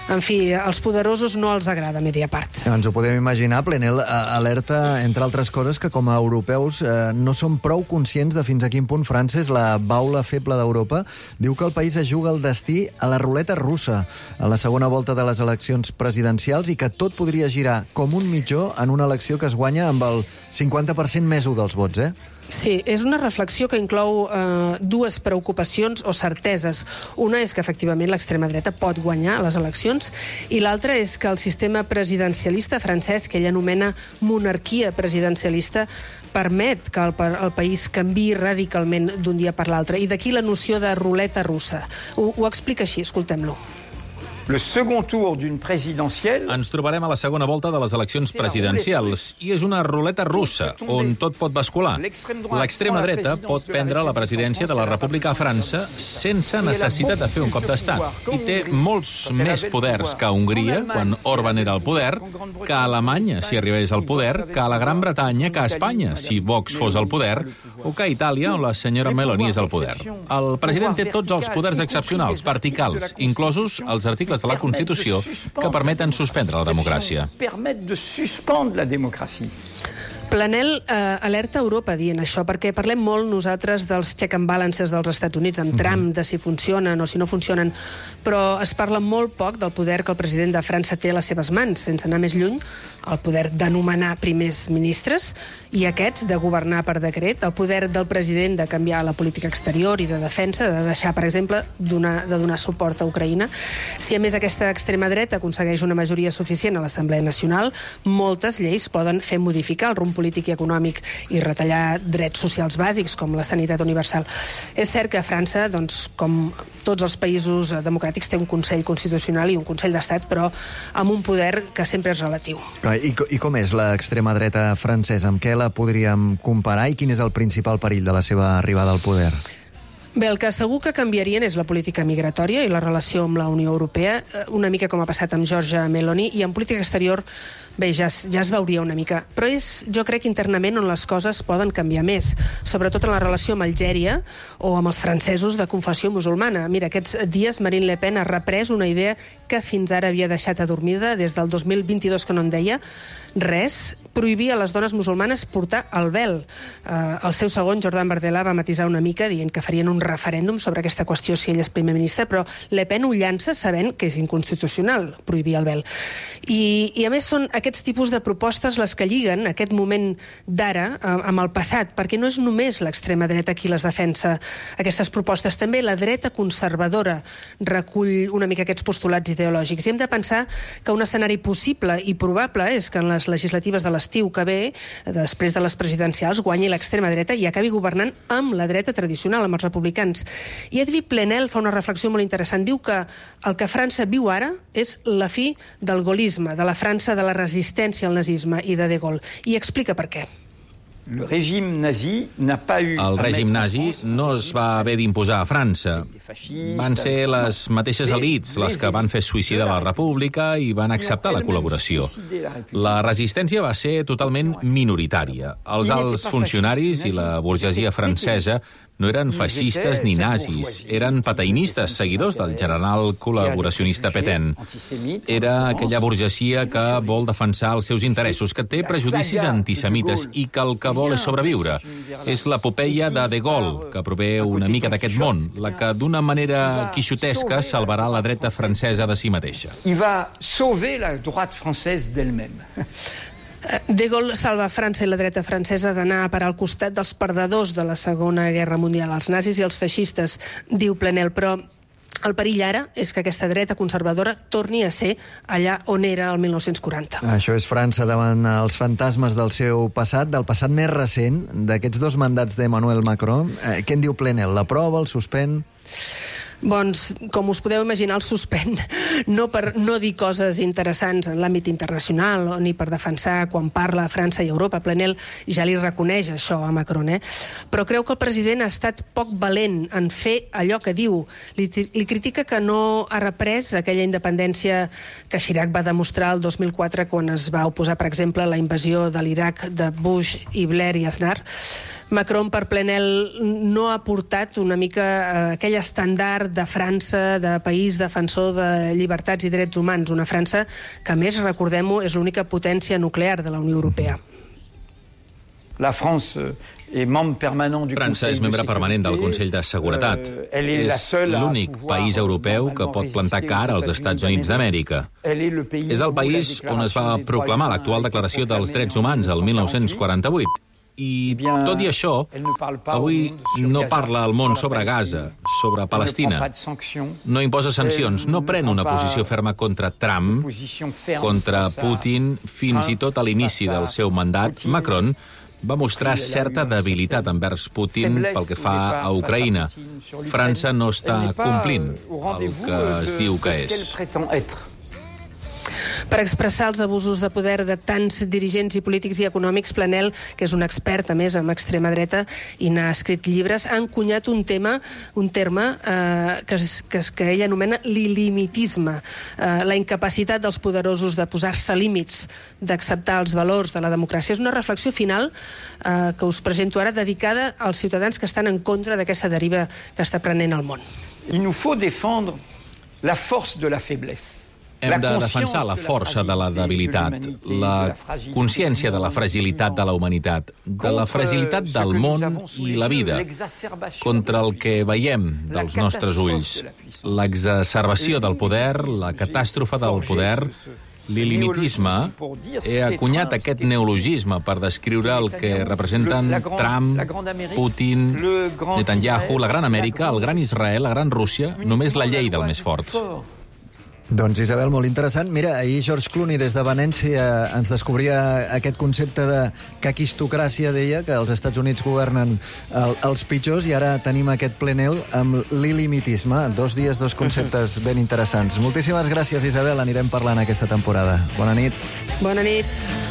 [SPEAKER 28] En fi, als poderosos no els agrada Mediapart.
[SPEAKER 3] Ens ho podem imaginar. Plenel alerta, entre altres coses, que com a europeus eh, no som prou conscients de fins a quin punt França és la baula feble d'Europa. Diu que el país es juga el destí a la ruleta russa a la segona volta de les eleccions presidencials i que tot podria girar com un mitjó en una elecció que es guanya amb el cinquanta per cent més u dels vots, eh?
[SPEAKER 28] Sí, és una reflexió que inclou eh, dues preocupacions o certeses. Una és que, efectivament, l'extrema dreta pot guanyar les eleccions i l'altra és que el sistema presidencialista francès, que ell anomena monarquia presidencialista, permet que el, el país canviï radicalment d'un dia per l'altre. I d'aquí la noció de ruleta russa. Ho, ho explica així, escoltem-lo.
[SPEAKER 7] Le second tour d'une présidentielle...
[SPEAKER 8] Ens trobarem a la segona volta de les eleccions presidencials i és una ruleta russa on tot pot bascular. L'extrema dreta pot prendre la presidència de la República a França sense necessitat de fer un cop d'estat i té molts més poders que Hongria, quan Orban era al poder, que Alemanya, si arribés al poder, que a la Gran Bretanya, que a Espanya, si Vox fos al poder, o que a Itàlia, on la senyora Meloni és al poder. El president té tots els poders excepcionals, verticals, inclosos els articles de la Constitució que permeten suspendre la democràcia.
[SPEAKER 28] Planel eh, alerta Europa dient això, perquè parlem molt nosaltres dels check and balances dels Estats Units, amb Trump, de si funcionen o si no funcionen, però es parla molt poc del poder que el president de França té a les seves mans, sense anar més lluny, el poder d'anomenar primers ministres i aquests de governar per decret, el poder del president de canviar la política exterior i de defensa, de deixar, per exemple, donar, de donar suport a Ucraïna. Si a més aquesta extrema dreta aconsegueix una majoria suficient a l'Assemblea Nacional, moltes lleis poden fer modificar el rumb polític i econòmic i retallar drets socials bàsics com la sanitat universal. És cert que a França, doncs, com tots els països democràtics, té un Consell Constitucional i un Consell d'Estat, però amb un poder que sempre és relatiu.
[SPEAKER 3] I, I com és l'extrema dreta francesa? Amb què la podríem comparar i quin és el principal perill de la seva arribada al poder?
[SPEAKER 28] Bé, el que segur que canviarien és la política migratòria i la relació amb la Unió Europea, una mica com ha passat amb Giorgia Meloni, i en política exterior, bé, ja, ja es veuria una mica. Però és, jo crec, internament on les coses poden canviar més, sobretot en la relació amb Algèria o amb els francesos de confessió musulmana. Mira, aquests dies Marine Le Pen ha reprès una idea que fins ara havia deixat adormida des del dos mil vint-i-dos, que no en deia res, prohibir a les dones musulmanes portar el vel. Uh, el seu segon, Jordan Bardella, va matisar una mica dient que farien un referèndum sobre aquesta qüestió si ell és primer ministre, però Le Pen ho llança sabent que és inconstitucional prohibir el vel. I, i a més són aquests tipus de propostes les que lliguen aquest moment d'ara uh, amb el passat, perquè no és només l'extrema dreta qui les defensa, aquestes propostes. També la dreta conservadora recull una mica aquests postulats ideològics. I hem de pensar que un escenari possible i probable és que en les legislatives de l'estiu que ve, després de les presidencials, guanyi l'extrema dreta i acabi governant amb la dreta tradicional, amb els republicans. I Edwy Plenel fa una reflexió molt interessant. Diu que el que França viu ara és la fi del gaullisme, de la França de la resistència al nazisme i de De Gaulle. I explica per què.
[SPEAKER 8] El règim nazi no es va haver d'imposar a França. Van ser les mateixes elits les que van fer suïcidar la República i van acceptar la col·laboració. La resistència va ser totalment minoritària. Els alts funcionaris i la burgesia francesa no eren feixistes ni nazis, eren patainistes, seguidors del general col·laboracionista Pétain. Era aquella burgesia que vol defensar els seus interessos, que té prejudicis antisemites i que el que vol és sobreviure. És l'epopeia de De Gaulle, que prové una mica d'aquest món, la que d'una manera quixotesca salvarà la dreta francesa de si mateixa.
[SPEAKER 7] Il va sauver la droite française d'elle-même.
[SPEAKER 28] De Gaulle salva França i la dreta francesa d'anar a parar al costat dels perdedors de la Segona Guerra Mundial, els nazis i els feixistes, diu Plenel, però el perill ara és que aquesta dreta conservadora torni a ser allà on era el mil nou-cents quaranta.
[SPEAKER 3] Això és França davant els fantasmes del seu passat, del passat més recent, d'aquests dos mandats d'Emmanuel Macron. Eh, què en diu Plenel? L'aprova, el suspèn?
[SPEAKER 28] Doncs, com us podeu imaginar, el suspèn no per no dir coses interessants en l'àmbit internacional ni per defensar quan parla a França i Europa. Plenel ja li reconeix això a Macron, eh? Però creu que el president ha estat poc valent en fer allò que diu. Li, li critica que no ha reprès aquella independència que Chirac va demostrar el dos mil quatre quan es va oposar, per exemple, a la invasió de l'Iraq de Bush i Blair i Aznar. Macron, per Plenel, no ha portat una mica eh, aquell estàndard de França, de país defensor de llibertats i drets humans, una França que, a més, recordem-ho, és l'única potència nuclear de la Unió Europea.
[SPEAKER 7] La France est membre permanent du
[SPEAKER 8] França és membre permanent del Consell de Seguretat. És l'únic país europeu que pot plantar cara als Estats Units d'Amèrica. És el país on es va proclamar l'actual Declaració dels Drets Humans el mil nou-cents quaranta-vuit. I, tot i això, avui no parla al món sobre Gaza, sobre Palestina. No imposa sancions, no pren una posició ferma contra Trump, contra Putin, fins i tot a l'inici del seu mandat. Macron va mostrar certa debilitat envers Putin pel que fa a Ucraïna. França no està complint el que es diu que és.
[SPEAKER 28] Per expressar els abusos de poder de tants dirigents i polítics i econòmics, Plenel, que és un expert, a més, en extrema dreta, i n'ha escrit llibres, ha encunyat un tema, un terme eh, que, que, que ell anomena l'il·limitisme, eh, la incapacitat dels poderosos de posar-se límits, d'acceptar els valors de la democràcia. És una reflexió final eh, que us presento ara, dedicada als ciutadans que estan en contra d'aquesta deriva que està prenent el món.
[SPEAKER 7] Il nous faut défendre la force de la faiblesse.
[SPEAKER 8] Hem de defensar la força de la debilitat, la consciència de la fragilitat de la humanitat, de la fragilitat del món i la vida, contra el que veiem dels nostres ulls, l'exacerbació del poder, la catàstrofe del poder, l'il·limitisme. He acunyat aquest neologisme per descriure el que representen Trump, Putin, Netanyahu, la gran Amèrica, el gran Israel, la gran Rússia, només la llei del més fort.
[SPEAKER 3] Doncs, Isabel, molt interessant. Mira, ahir George Clooney des de Venècia ens descobria aquest concepte de caquistocràcia, deia, que els Estats Units governen el, els pitjors, i ara tenim aquest Plenel amb l'il·limitisme. Dos dies, dos conceptes ben interessants. Moltíssimes gràcies, Isabel. Anirem parlant aquesta temporada. Bona nit.
[SPEAKER 28] Bona nit.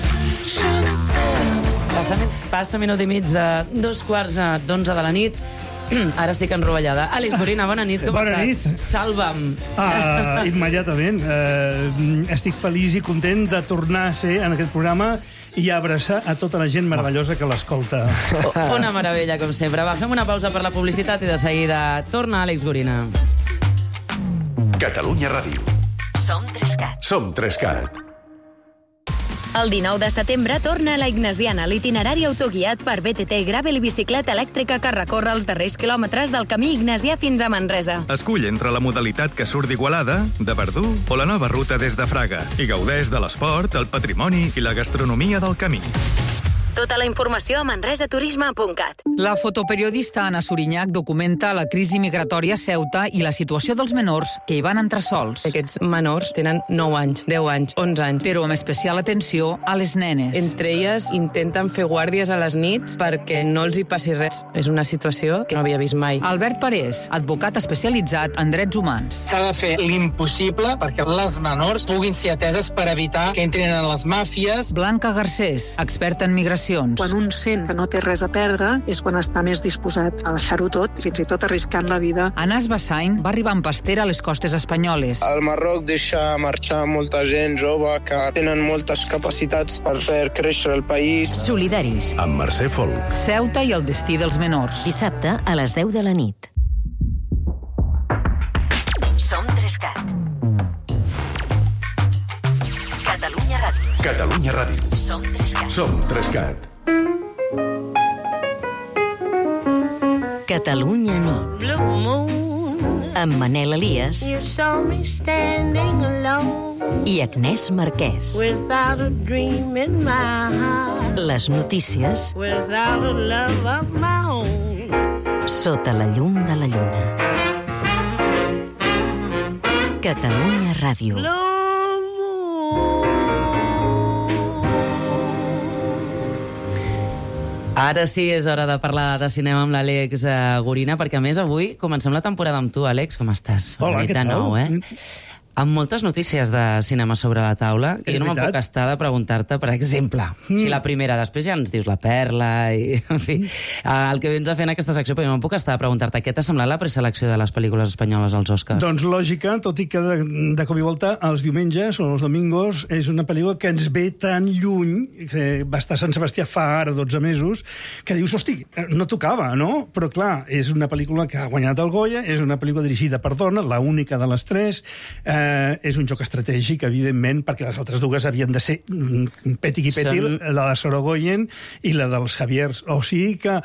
[SPEAKER 1] Passa, passa minut i mig de dos quarts d'onze de la nit. Ara estic enrovellada. Àlex Gorina, bona nit, com
[SPEAKER 9] bona
[SPEAKER 1] estàs?
[SPEAKER 9] Nit.
[SPEAKER 1] Salva'm.
[SPEAKER 9] Ah, immediatament. Uh, estic feliç i content de tornar a ser en aquest programa i abraçar a tota la gent meravellosa que l'escolta.
[SPEAKER 1] Una meravella, com sempre. Va, fem una pausa per la publicitat i de seguida torna Àlex Gorina.
[SPEAKER 10] Catalunya Ràdio.
[SPEAKER 11] Som Trescat.
[SPEAKER 10] Som Trescat.
[SPEAKER 11] El dinou de setembre torna a la Ignasiana, l'itinerari autoguiat per B T T Gravel i bicicleta elèctrica que recorre els darrers quilòmetres del camí ignasià fins a Manresa.
[SPEAKER 12] Escull entre la modalitat que surt d'Igualada, de Verdú o la nova ruta des de Fraga i gaudeix de l'esport, el patrimoni i la gastronomia del camí.
[SPEAKER 11] Tota la informació a manresaturisme punt cat.
[SPEAKER 13] La fotoperiodista Anna Suriñac documenta la crisi migratòria a Ceuta i la situació dels menors que hi van entrar sols.
[SPEAKER 14] Aquests menors tenen nou anys, deu anys, onze anys.
[SPEAKER 13] Però amb especial atenció a les nenes.
[SPEAKER 14] Entre elles intenten fer guàrdies a les nits perquè no els hi passi res. És una situació que no havia vist mai.
[SPEAKER 13] Albert Parés, advocat especialitzat en drets humans.
[SPEAKER 15] S'ha de fer l'impossible perquè les menors puguin ser ateses per evitar que entrin en les màfies.
[SPEAKER 13] Blanca Garcés, experta en migració.
[SPEAKER 16] Quan un sent que no té res a perdre és quan està més disposat a deixar-ho tot, fins i tot arriscant la vida.
[SPEAKER 13] Anas Bassain va arribar en pastera a les costes espanyoles.
[SPEAKER 29] El Marroc deixa marxar molta gent jove que tenen moltes capacitats per fer créixer el país.
[SPEAKER 11] Solidaris.
[SPEAKER 10] Amb Mercè Folk.
[SPEAKER 13] Ceuta i el destí dels menors.
[SPEAKER 11] Dissabte a les deu de la nit. Som Trescat. Catalunya Ràdio.
[SPEAKER 10] Catalunya Ràdio.
[SPEAKER 11] Som Trescat.
[SPEAKER 10] Som Trescat.
[SPEAKER 11] Catalunya nit. Amb Manel Elias i Agnès Marquès. Les notícies sota la llum de la lluna. Catalunya Ràdio.
[SPEAKER 1] Ara sí, és hora de parlar de cinema amb l'Àlex Gorina, perquè a més avui comencem la temporada amb tu, Àlex. Com estàs?
[SPEAKER 9] Hola, què tal?
[SPEAKER 1] Nou, eh? Amb moltes notícies de cinema sobre la taula, que jo no me'n puc estar de preguntar-te, per exemple, mm. si la primera, després ja ens dius la Perla, i, en fi, el que vens a fer en aquesta secció, però jo no me'n puc estar de preguntar-te què t'ha semblat la preselecció de les pel·lícules espanyoles als Oscars?
[SPEAKER 9] Doncs lògica, tot i que de, de cop i volta els diumenges o els domingos és una pel·lícula que ens ve tan lluny, que va estar a Sant Sebastià fa ara dotze mesos, que dius, hosti, no tocava, no? Però clar, és una pel·lícula que ha guanyat el Goya, és una pel·lícula dirigida per dona, la única de les tres, eh, és un joc estratègic, evidentment, perquè les altres dues havien de ser Petit i Petit, Són... la de Sorogoyen i la dels Javiers. O sigui que...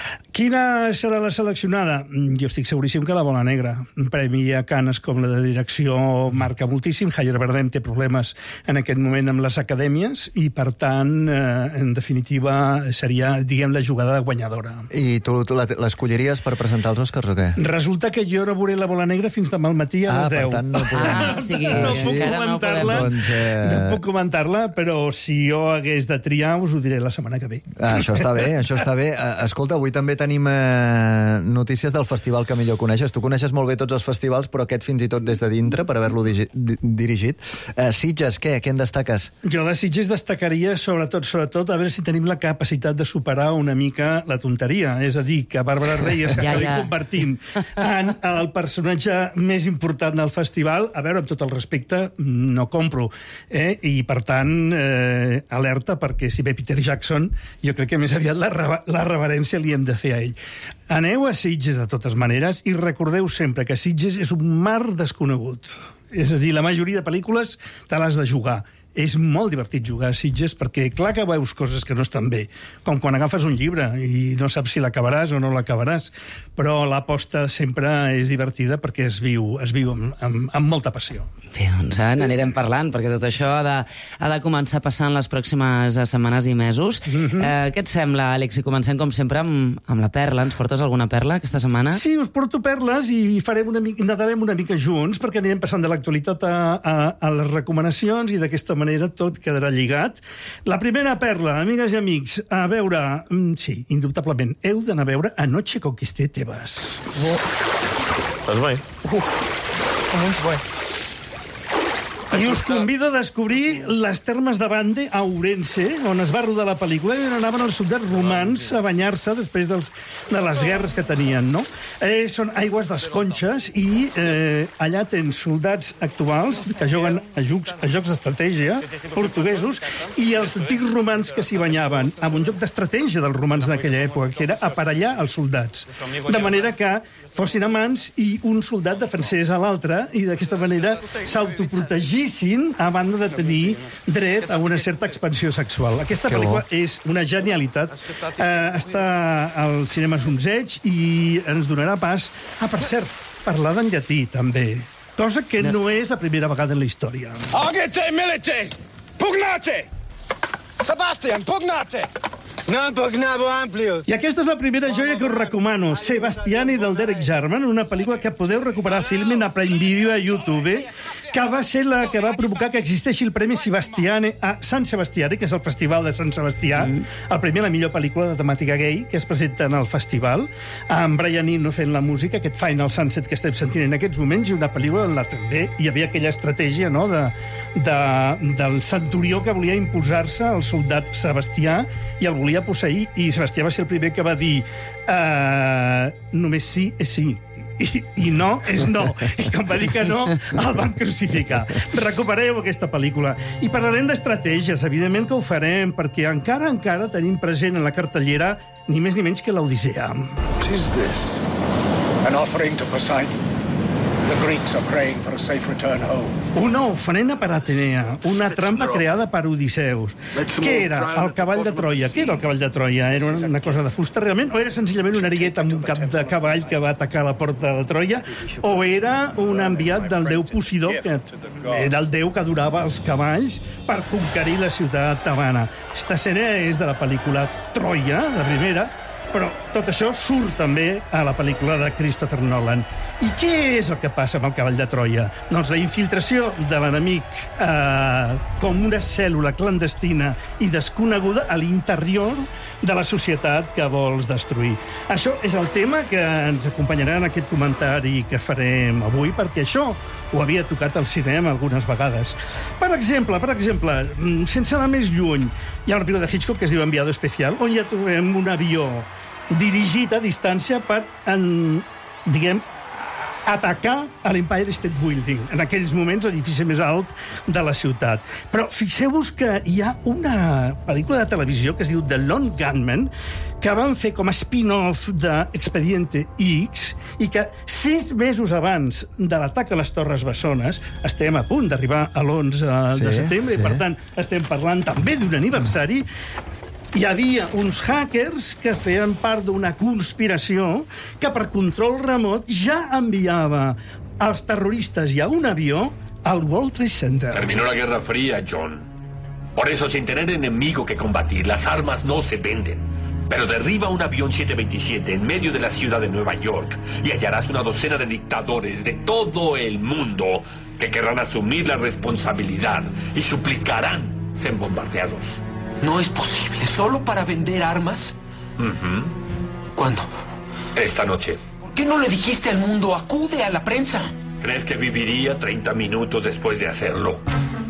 [SPEAKER 9] Quina serà la seleccionada? Jo estic seguríssim que la Bola Negra. Un premi a Canes com la de direcció marca moltíssim. Javier Bardem té problemes en aquest moment amb les acadèmies i, per tant, eh, en definitiva, seria, diguem, la jugada guanyadora.
[SPEAKER 3] I tu, tu l'escolliries per presentar els Oscars o què?
[SPEAKER 9] Resulta que jo no veuré la Bola Negra fins demà al matí a les deu.
[SPEAKER 3] Ah, per tant, no podem...
[SPEAKER 1] Ah, o sigui,
[SPEAKER 9] no puc comentar-la,
[SPEAKER 3] no, doncs, eh...
[SPEAKER 9] no puc comentar-la, però si jo hagués de triar, us ho diré la setmana que ve.
[SPEAKER 3] Ah, això està bé, això està bé. Escolta, avui també tenim eh, notícies del festival que millor coneixes. Tu coneixes molt bé tots els festivals, però aquest fins i tot des de dintre, per haver-lo di dirigit. Eh, Sitges, què? Què en destaques?
[SPEAKER 9] Jo de Sitges destacaria, sobretot, sobretot, a veure si tenim la capacitat de superar una mica la tonteria. És a dir, que Bàrbara Reyes s'acabi ja, ja. convertint en el personatge més important del festival. A veure, amb tot el respecte, no compro. Eh? I, per tant, eh, alerta, perquè si ve Peter Jackson, jo crec que més aviat la, la reverència li hem de fer a ell. Aneu a Sitges, de totes maneres, i recordeu sempre que Sitges és un mar desconegut. És a dir, la majoria de pel·lícules te l'has de jugar. És molt divertit jugar a Sitges perquè clar que veus coses que no estan bé, com quan agafes un llibre i no saps si l'acabaràs o no l'acabaràs, però l'aposta sempre és divertida perquè es viu, es viu amb, amb, amb molta passió.
[SPEAKER 1] Bé, doncs eh, n'anirem parlant, perquè tot això ha de, ha de començar passant les pròximes setmanes i mesos. Mm-hmm. eh, què et sembla, Àlex? I comencem, com sempre, amb, amb la Perla. Ens portes alguna perla aquesta setmana?
[SPEAKER 9] Sí, us porto perles i farem una mica, nadarem una mica junts, perquè anirem passant de l'actualitat a, a, a les recomanacions i d'aquesta manera tot quedarà lligat. La primera perla, amigues i amics, a veure... Sí, indubtablement, heu d'anar a veure Anoche conquisté Tebas.
[SPEAKER 5] Oh. Estàs bé?
[SPEAKER 9] Uh.
[SPEAKER 5] Molt bé.
[SPEAKER 9] I us convido a descobrir les termes de Bande a Ourense, on es va rodar la pel·lícula, i on anaven els soldats romans a banyar-se després dels, de les guerres que tenien, no? Eh, són aigües dels Conxes i eh, allà tens soldats actuals que juguen a jocs, a jocs d'estratègia portuguesos i els antics romans que s'hi banyaven, amb un joc d'estratègia dels romans d'aquella època, que era aparellar els soldats. De manera que fossin amants i un soldat defensés a l'altre i d'aquesta manera s'autoprotegissin a banda de tenir dret a una certa expansió sexual. Aquesta pel·lícula és una genialitat. Eh, està al cinema Zumzeig i ens donarà pas a, per cert, parlar en llatí, també. Cosa que no és la primera vegada en la història.
[SPEAKER 6] Agete milite! Pugnate! Sebastian, pugnate! Non pugnavo amplius.
[SPEAKER 9] I aquesta és la primera joia que us recomano, Sebastiani, del Derek Jarman, una pel·lícula que podeu recuperar Filmin a Prime Video a YouTube, que va ser la que va provocar que existeixi el Premi Sebastiani a Sant Sebastià, que és el Festival de Sant Sebastià, mm. el premi a la millor pel·lícula de temàtica gay que es presenta en el festival, amb Brian Eno fent la música, aquest Final Sunset que estem sentint en aquests moments, i una pel·lícula en la també hi havia aquella estratègia, no?, de, de, del centurió que volia imposar-se al soldat Sebastià i el volia posseir, i Sebastià va ser el primer que va dir uh, només sí és sí. I, i no és no. I com va dir que no, el van crucificar. Recupereu aquesta pel·lícula. I parlarem d'estratègies, evidentment que ho farem, perquè encara, encara tenim present en la cartellera ni més ni menys que l'Odissea.
[SPEAKER 6] What is this? An offering to Poseidon. The Greeks are praying for a safe return home.
[SPEAKER 9] Una ofrena per Atenea, una trampa creada per Odiseus. Què era? El cavall de Troia. Què era el cavall de Troia? Era una cosa de fusta realment? O era senzillament una arigueta amb un cap de cavall que va atacar la porta de Troia? O era un enviat del déu Posidó, que era el déu que adorava els cavalls per conquerir la ciutat tebana? Esta escena és de la pel·lícula Troia, la primera, però Tot això surt també a la pel·lícula de Christopher Nolan. I què és el que passa amb el cavall de Troia? Doncs la infiltració de l'enemic eh, com una cèl·lula clandestina i desconeguda a l'interior de la societat que vols destruir. Això és el tema que ens acompanyarà en aquest comentari que farem avui, perquè això ho havia tocat al cinema algunes vegades. Per exemple, per exemple, sense anar més lluny, hi ha una pel·lícula de Hitchcock que es diu Enviado Especial, on ja trobem un avió dirigit a distància per, en, diguem, atacar a l'Empire State Building, en aquells moments l'edifici més alt de la ciutat. Però fixeu-vos que hi ha una pel·lícula de televisió que es diu The Lone Gunman, que van fer com a spin-off d'Expediente X i que sis mesos abans de l'atac a les Torres Bessones, estem a punt d'arribar a l'onze sí, de setembre, sí. I per tant estem parlant també d'un aniversari, hi havia uns hackers que feien part d'una conspiració que per control remot ja enviava als terroristes i a un avió al World Trade Center.
[SPEAKER 17] Terminó la Guerra Fría, John. Por eso, sin tener enemigo que combatir, las armas no se venden. Pero derriba un avión siete veintisiete en medio de la ciudad de Nueva York y hallarás una docena de dictadores de todo el mundo que querrán asumir la responsabilidad y suplicarán ser bombardeados.
[SPEAKER 18] No es posible. ¿Solo para vender armas?
[SPEAKER 17] Uh-huh.
[SPEAKER 18] ¿Cuándo?
[SPEAKER 17] Esta noche.
[SPEAKER 18] ¿Por qué no le dijiste al mundo? Acude a la prensa.
[SPEAKER 17] ¿Crees que viviría treinta minutos después de hacerlo?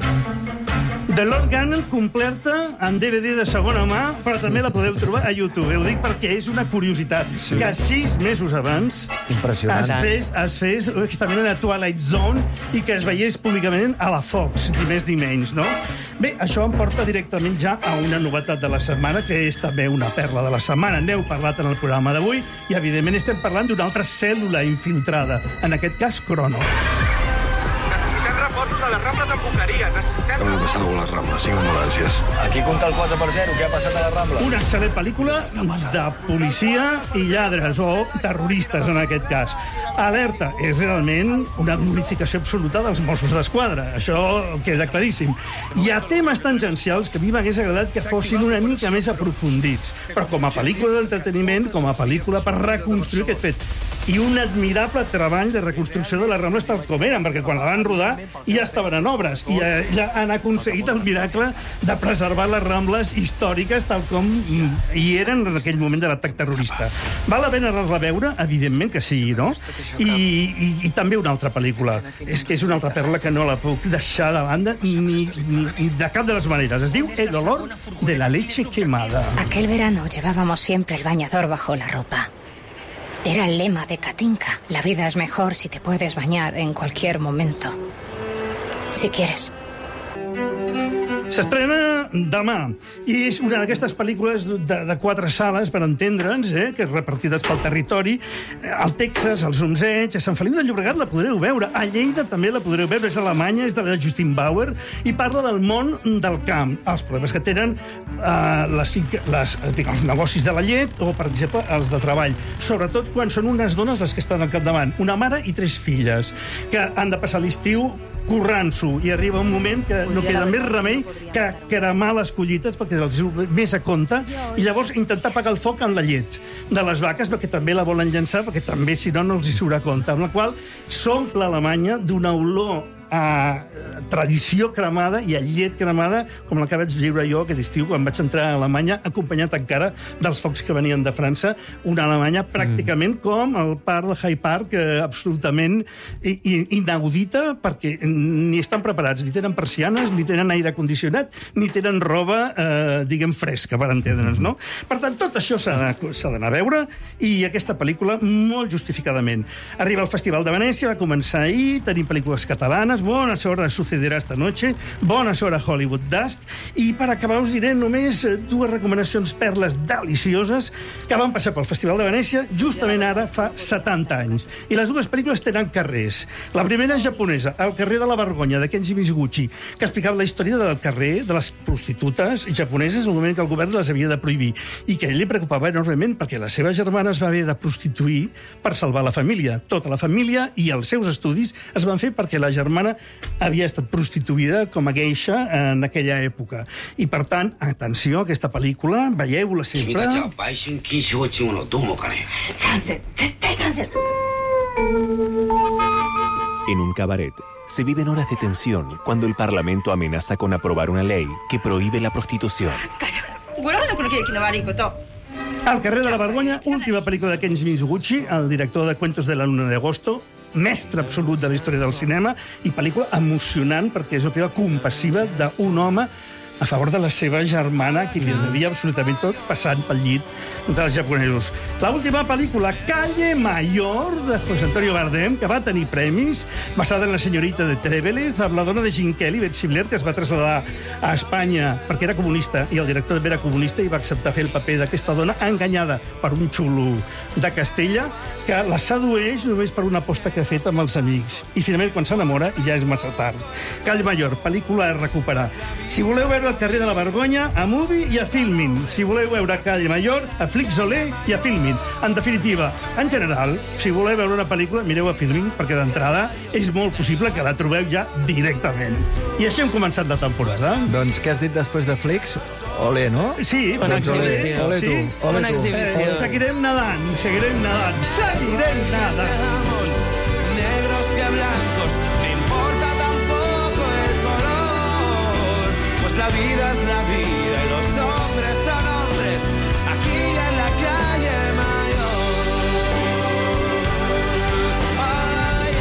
[SPEAKER 9] The Lone Gunman completa en D V D de segona mà, però també la podeu trobar a YouTube. Ho dic perquè és una curiositat. Sí. Que sis mesos abans es fes, es fes justament a la Twilight Zone i que es veiés públicament a la Fox, ni més ni menys, no? Bé, això em porta directament ja a una novetat de la setmana, que és també una perla de la setmana. N'heu parlat en el programa d'avui i, evidentment, estem parlant d'una altra cèl·lula infiltrada, en aquest cas, Cronos.
[SPEAKER 19] Necessitem reforços a les Rambles amb Boqueria. Necessitem...
[SPEAKER 20] Hauria de passar alguna les Rambles, cinc ambulàncies.
[SPEAKER 19] Aquí compta el quatre per zero. Què ha passat a les Rambles?
[SPEAKER 9] Una excel·lent pel·lícula de policia i lladres, o terroristes, en aquest cas. Alerta, és realment una glorificació absoluta dels Mossos d'Esquadra. Això queda claríssim. Hi ha temes tangencials que a mi m'hagués agradat que fossin una mica més aprofundits. Però com a pel·lícula d'entreteniment, com a pel·lícula per reconstruir aquest fet. I un admirable treball de reconstrucció de les Rambles tal com eren, perquè quan la van rodar ja estaven en obres i ja han aconseguit el miracle de preservar les Rambles històriques tal com hi eren en aquell moment de l'atac terrorista. Val la pena anar-la a veure? Evidentment que sí, no? I, i, i també una altra pel·lícula. És que és una altra perla que no la puc deixar de banda ni, ni, ni de cap de les maneres. Es diu El olor de la leche quemada.
[SPEAKER 21] Aquel verano llevábamos siempre el bañador bajo la ropa. Era el lema de Katinka. La vida es mejor si te puedes bañar en cualquier momento. Si quieres.
[SPEAKER 9] S'estrena demà i és una d'aquestes pel·lícules de, de quatre sales, per entendre'ns, eh, que és repartides pel territori. Al Texas, als Onzeig, a Sant Feliu de Llobregat la podreu veure. A Lleida també la podreu veure. És alemanya, és de la Justin Bauer i parla del món del camp. Els problemes que tenen eh, les, les, els negocis de la llet o, per exemple, els de treball. Sobretot quan són unes dones les que estan al capdavant. Una mare i tres filles que han de passar l'estiu currant-s'ho, i arriba un moment que no queda més remei que cremar les collites perquè els diu més a compte, i llavors intentar apagar el foc en la llet de les vaques perquè també la volen llançar, perquè també, si no, no els hi surt a compte. Amb la qual s'omple Alemanya d'una olor a tradició cremada i a llet cremada, com la que vaig viure jo aquest estiu quan vaig entrar a Alemanya, acompanyat encara dels focs que venien de França, una Alemanya pràcticament mm. com el parc de Hyde Park, eh, absolutament inaudita, perquè ni estan preparats, ni tenen persianes, ni tenen aire condicionat, ni tenen roba, eh, diguem, fresca, per entendre'ns, no? Per tant, tot això s'ha d'anar a veure, i aquesta pel·lícula, molt justificadament. Arriba al Festival de Venècia, va començar ahir, tenim pel·lícules catalanes, bones hores sucederà esta noche, bones hores Hollywood Dust, i per acabar us diré només dues recomanacions perles delicioses que van passar pel Festival de Venècia justament ara fa setanta anys. I les dues pel·lícules tenen carrers. La primera és japonesa, El carrer de la vergonya, de Kenji Mizuguchi, que explicava la història del carrer de les prostitutes japoneses en el moment que el govern les havia de prohibir, i que a ell li preocupava enormement perquè la seva germana es va haver de prostituir per salvar la família. Tota la família i els seus estudis es van fer perquè la germana Barcelona havia estat prostituïda com a geisha en aquella època. I, per tant, atenció a aquesta pel·lícula, veieu-la sempre.
[SPEAKER 2] En un cabaret se viven horas de tensión cuando el Parlamento amenaza con aprobar una ley que prohíbe la prostitución.
[SPEAKER 9] Al carrer de la Vergonya, última pel·lícula de Kenji Mizoguchi, el director de Cuentos de la Luna de Agosto, mestre absolut de la història del cinema, i pel·lícula emocionant perquè és una pel·lícula compassiva d'un home a favor de la seva germana, que li devia absolutament tot, passant pel llit dels japonesos. L'última pel·lícula, Calle Mayor, de José Antonio Bardem, que va tenir premis, basada en La señorita de Trébelez, amb la dona de Gene Kelly, Beth Sibler, que es va traslladar a Espanya perquè era comunista, i el director també era comunista, i va acceptar fer el paper d'aquesta dona enganyada per un xulo de Castella, que la sedueix només per una aposta que ha fet amb els amics. I finalment, quan s'enamora, ja és massa tard. Calle Mayor, pel·lícula a recuperar. Si voleu veure al carrer de la Vergonya, a Movie i a Filmin. Si voleu veure Calle Mayor, a Flixolé i a Filmin. En definitiva, en general, si voleu veure una pel·lícula, mireu a Filmin, perquè d'entrada és molt possible que la trobeu ja directament. I així hem començat la temporada.
[SPEAKER 3] Doncs què has dit després de Flix? Olé, no?
[SPEAKER 9] Sí,
[SPEAKER 1] una
[SPEAKER 9] doncs
[SPEAKER 1] exhibició.
[SPEAKER 3] Olé tu, olé
[SPEAKER 1] Una
[SPEAKER 3] tu.
[SPEAKER 1] exhibició.
[SPEAKER 9] Eh, seguirem nedant, seguirem nedant, seguirem nedant.
[SPEAKER 4] Negros que blancos, no importa tampoco el color, pues la vida es la vida y los hombres son hombres, aquí en la calle Mayor. Ay,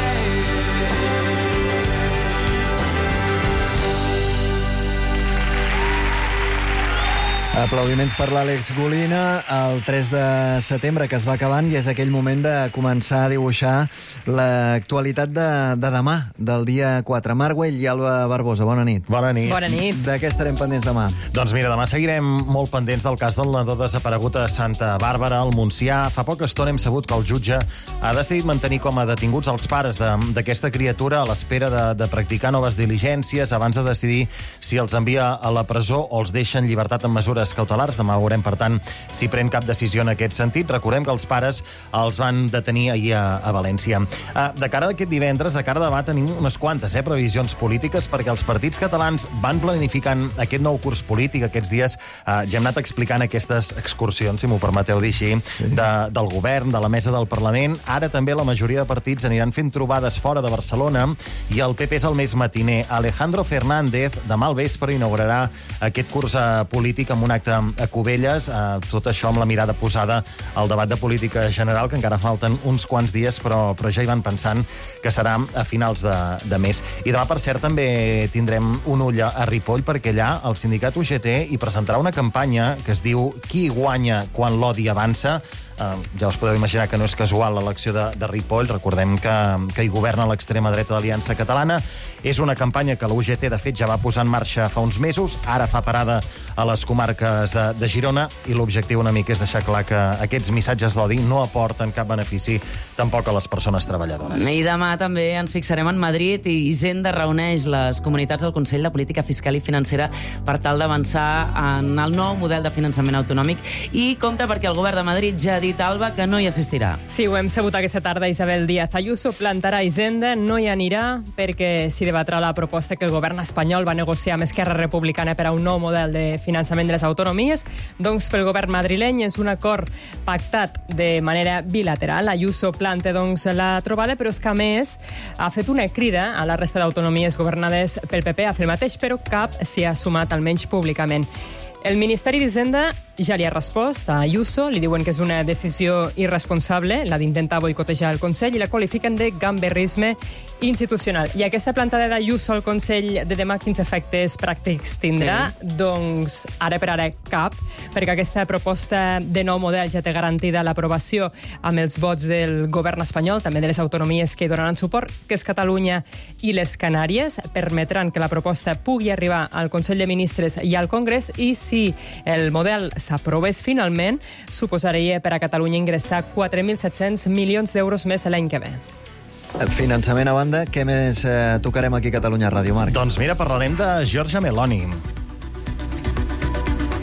[SPEAKER 3] Aplaudiments per l'Àlex Golina. El tres de setembre, que es va acabant, i és aquell moment de començar a dibuixar l'actualitat de, de demà, del dia quatre. Marc Güell i Alba Barbosa, bona nit.
[SPEAKER 7] Bona nit.
[SPEAKER 1] Bona nit.
[SPEAKER 3] De què estarem pendents demà?
[SPEAKER 7] Doncs mira, demà seguirem molt pendents del cas del nadó desaparegut a Santa Bàrbara, al Montsià. Fa poca estona hem sabut que el jutge ha decidit mantenir com a detinguts els pares d'aquesta criatura a l'espera de, de practicar noves diligències abans de decidir si els envia a la presó o els deixa en llibertat amb mesures cautelars. Demà veurem, per tant, si pren cap decisió en aquest sentit. Recordem que els pares els van detenir ahir a, a València. Uh, de cara a aquest divendres, de cara a demà, tenim unes quantes eh, previsions polítiques, perquè els partits catalans van planificant aquest nou curs polític aquests dies. Uh, ja hem anat explicant aquestes excursions, si m'ho permeteu dir així, sí. de, del govern, de la mesa del Parlament. Ara també la majoria de partits aniran fent trobades fora de Barcelona, i el P P és el més matiner. Alejandro Fernández demà al vespre inaugurarà aquest curs uh, polític amb un acte a Cubelles, eh, tot això amb la mirada posada al debat de política general, que encara falten uns quants dies, però, però ja hi van pensant que serà a finals de, de mes. I demà, per cert, també tindrem un ull a Ripoll, perquè allà el sindicat U G T hi presentarà una campanya que es diu Qui guanya quan l'odi avança. Uh, ja us podeu imaginar que no és casual l'elecció de, de Ripoll. Recordem que, que hi governa l'extrema dreta d'Aliança Catalana. És una campanya que la U G T, de fet, ja va posar en marxa fa uns mesos. Ara fa parada a les comarques de, de Girona, i l'objectiu una mica és deixar clar que aquests missatges d'odi no aporten cap benefici tampoc a les persones treballadores.
[SPEAKER 1] I demà també ens fixarem en Madrid, i Hisenda reuneix les comunitats del Consell de Política Fiscal i Financera per tal d'avançar en el nou model de finançament autonòmic, i compta perquè el govern de Madrid ja ha dit, Alba, que no hi assistirà.
[SPEAKER 22] Sí, ho hem sabut aquesta tarda. Isabel Díaz Ayuso plantarà Hisenda, no hi anirà, perquè s'hi debatrà la proposta que el govern espanyol va negociar amb Esquerra Republicana per a un nou model de finançament de les autonomies. Doncs pel govern madrileny és un acord pactat de manera bilateral. Ayuso planta doncs la trobada, però és que a més ha fet una crida a la resta d'autonomies governades pel P P a fer el mateix, però cap s'hi ha sumat, almenys públicament. El Ministeri d'Hisenda ja li ha respost a Ayuso, li diuen que és una decisió irresponsable, la d'intentar boicotejar el Consell, i la qualifiquen de gamberrisme institucional. I aquesta plantada d'Ayuso al Consell de demà, quins efectes pràctics tindrà? Sí. Doncs ara per ara cap, perquè aquesta proposta de nou model ja té garantida l'aprovació amb els vots del govern espanyol, també de les autonomies que hi donaran suport, que és Catalunya i les Canàries. Permetran que la proposta pugui arribar al Consell de Ministres i al Congrés, i si el model s'aprovés finalment, suposaria per a Catalunya ingressar quatre mil set-cents milions d'euros més l'any que ve.
[SPEAKER 3] Finançament a banda, què més eh, tocarem aquí a Catalunya Ràdio, Marc?
[SPEAKER 7] Doncs mira, parlarem de Giorgia Meloni.
[SPEAKER 3] A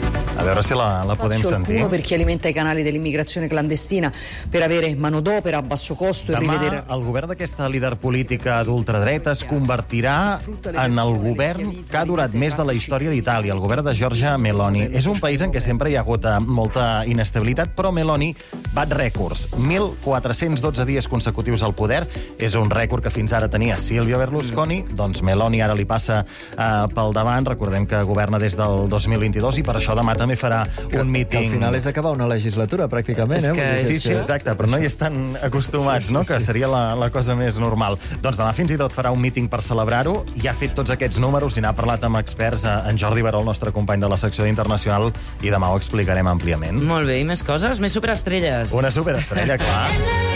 [SPEAKER 7] veure si la, la podem
[SPEAKER 8] Faccio
[SPEAKER 7] sentir.
[SPEAKER 8] alcuno per chi alimenta i canali dell'immigrazione clandestina per avere manodopera a basso costo e
[SPEAKER 7] Demà
[SPEAKER 8] rivedere...
[SPEAKER 7] el govern d'aquesta líder política d'ultradreta es convertirà en el govern que ha durat més de la història d'Itàlia, el govern de Giorgia Meloni. És un país en què sempre hi ha hagut molta inestabilitat, però Meloni bat rècords. mil quatre-cents dotze dies consecutius al poder. És un rècord que fins ara tenia Silvio Berlusconi. Mm. Doncs Meloni ara li passa uh, pel davant. Recordem que governa des del dos mil vint-i-dos i per això demà també farà
[SPEAKER 3] que,
[SPEAKER 7] un míting...
[SPEAKER 3] Que al final és acabar una legislatura, pràcticament.
[SPEAKER 7] És
[SPEAKER 3] eh?
[SPEAKER 7] que, sí, sí, exacte, però no hi estan acostumats, sí, sí, no? Que seria la, la cosa més normal. Doncs demà fins i tot farà un míting per celebrar-ho. Ja ha fet tots aquests números i n'ha parlat amb experts, en Jordi Baró, el nostre company de la secció d'Internacional, i demà ho explicarem àmpliament.
[SPEAKER 1] Molt bé, i més coses? Més superestrelles.
[SPEAKER 7] Una superestrella, clar.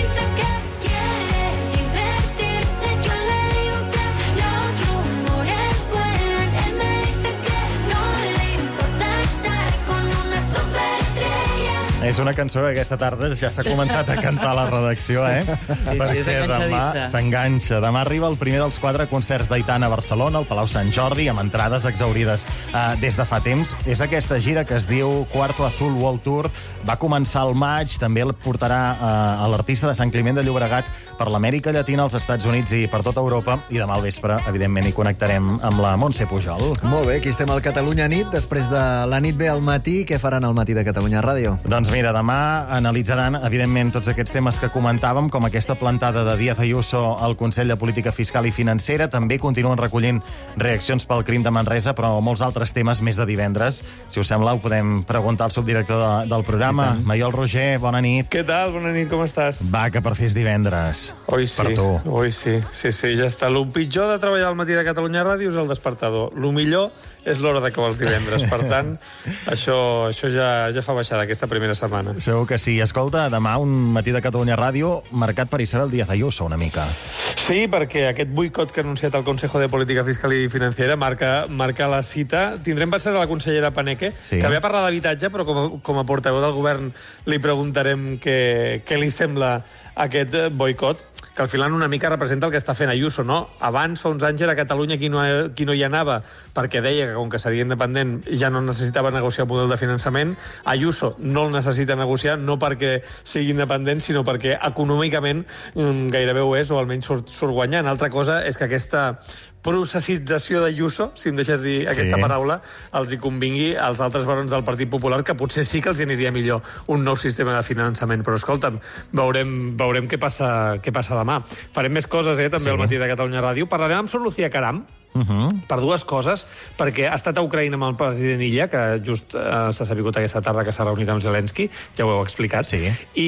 [SPEAKER 7] És una cançó que aquesta tarda ja s'ha començat a cantar a la redacció, eh?
[SPEAKER 1] Sí, sí, és
[SPEAKER 7] demà s'enganxa. Demà arriba el primer dels quatre concerts d'Aitana a Barcelona, al Palau Sant Jordi, amb entrades exaurides uh, des de fa temps. És aquesta gira que es diu Cuarto Azul World Tour. Va començar al maig, també el portarà uh, a l'artista de Sant Climent de Llobregat per l'Amèrica Llatina, als Estats Units i per tota Europa. I demà al vespre, evidentment, hi connectarem amb la Montse Pujol.
[SPEAKER 3] Molt bé, aquí estem al Catalunya Nit. Després de la nit ve al matí, què faran al matí de Catalunya Ràdio?
[SPEAKER 7] Doncs mira, demà analitzaran, evidentment, tots aquests temes que comentàvem, com aquesta plantada de Díaz Ayuso al Consell de Política Fiscal i Financera. També continuen recollint reaccions pel crim de Manresa, però molts altres temes més de divendres. Si us sembla, ho podem preguntar al subdirector de, del programa. Maiol Roger, bona nit.
[SPEAKER 12] Què tal? Bona nit, com estàs?
[SPEAKER 7] Va, que per fi és divendres.
[SPEAKER 12] Oi sí,
[SPEAKER 7] per tu.
[SPEAKER 12] Oi sí, sí, sí, ja està. Lo pitjor de treballar al matí de Catalunya Ràdio és el despertador. Lo millor és l'hora d'acabar els divendres. Per tant, això, això ja, ja fa baixada aquesta primera setmana.
[SPEAKER 7] Segur que sí. Escolta, demà un matí de Catalunya Ràdio marcat per Isabel Díaz Ayuso, una mica.
[SPEAKER 12] Sí, perquè aquest boicot que ha anunciat el Consejo de Política Fiscal i Financiera marca, marca la cita. Tindrem per ser de la consellera Paneque, sí, que ve a parlar d'habitatge, però com a, com a portaveu del govern li preguntarem què, què li sembla aquest boicot, que al final una mica representa el que està fent Ayuso, no? Abans, fa uns anys, era Catalunya qui no, qui no hi anava, perquè deia que, com que seria independent, ja no necessitava negociar el model de finançament. Ayuso no el necessita negociar, no perquè sigui independent, sinó perquè econòmicament gairebé ho és, o almenys surt, surt guanyant. Altra cosa és que aquesta processització d'Ayuso, si em deixes dir aquesta sí. paraula, els hi convingui als altres barons del Partit Popular, que potser sí que els aniria millor un nou sistema de finançament. Però escolta'm, veurem, veurem què passa, què passa demà. Farem més coses, eh, també sí. al matí de Catalunya Ràdio. Parlarem amb Sor Lucía Caram, Uh -huh. per dues coses, perquè ha estat a Ucraïna amb el president Illa, que just eh, s'ha sabut aquesta tarda que s'ha reunit amb Zelensky, ja ho heu explicat,
[SPEAKER 7] sí.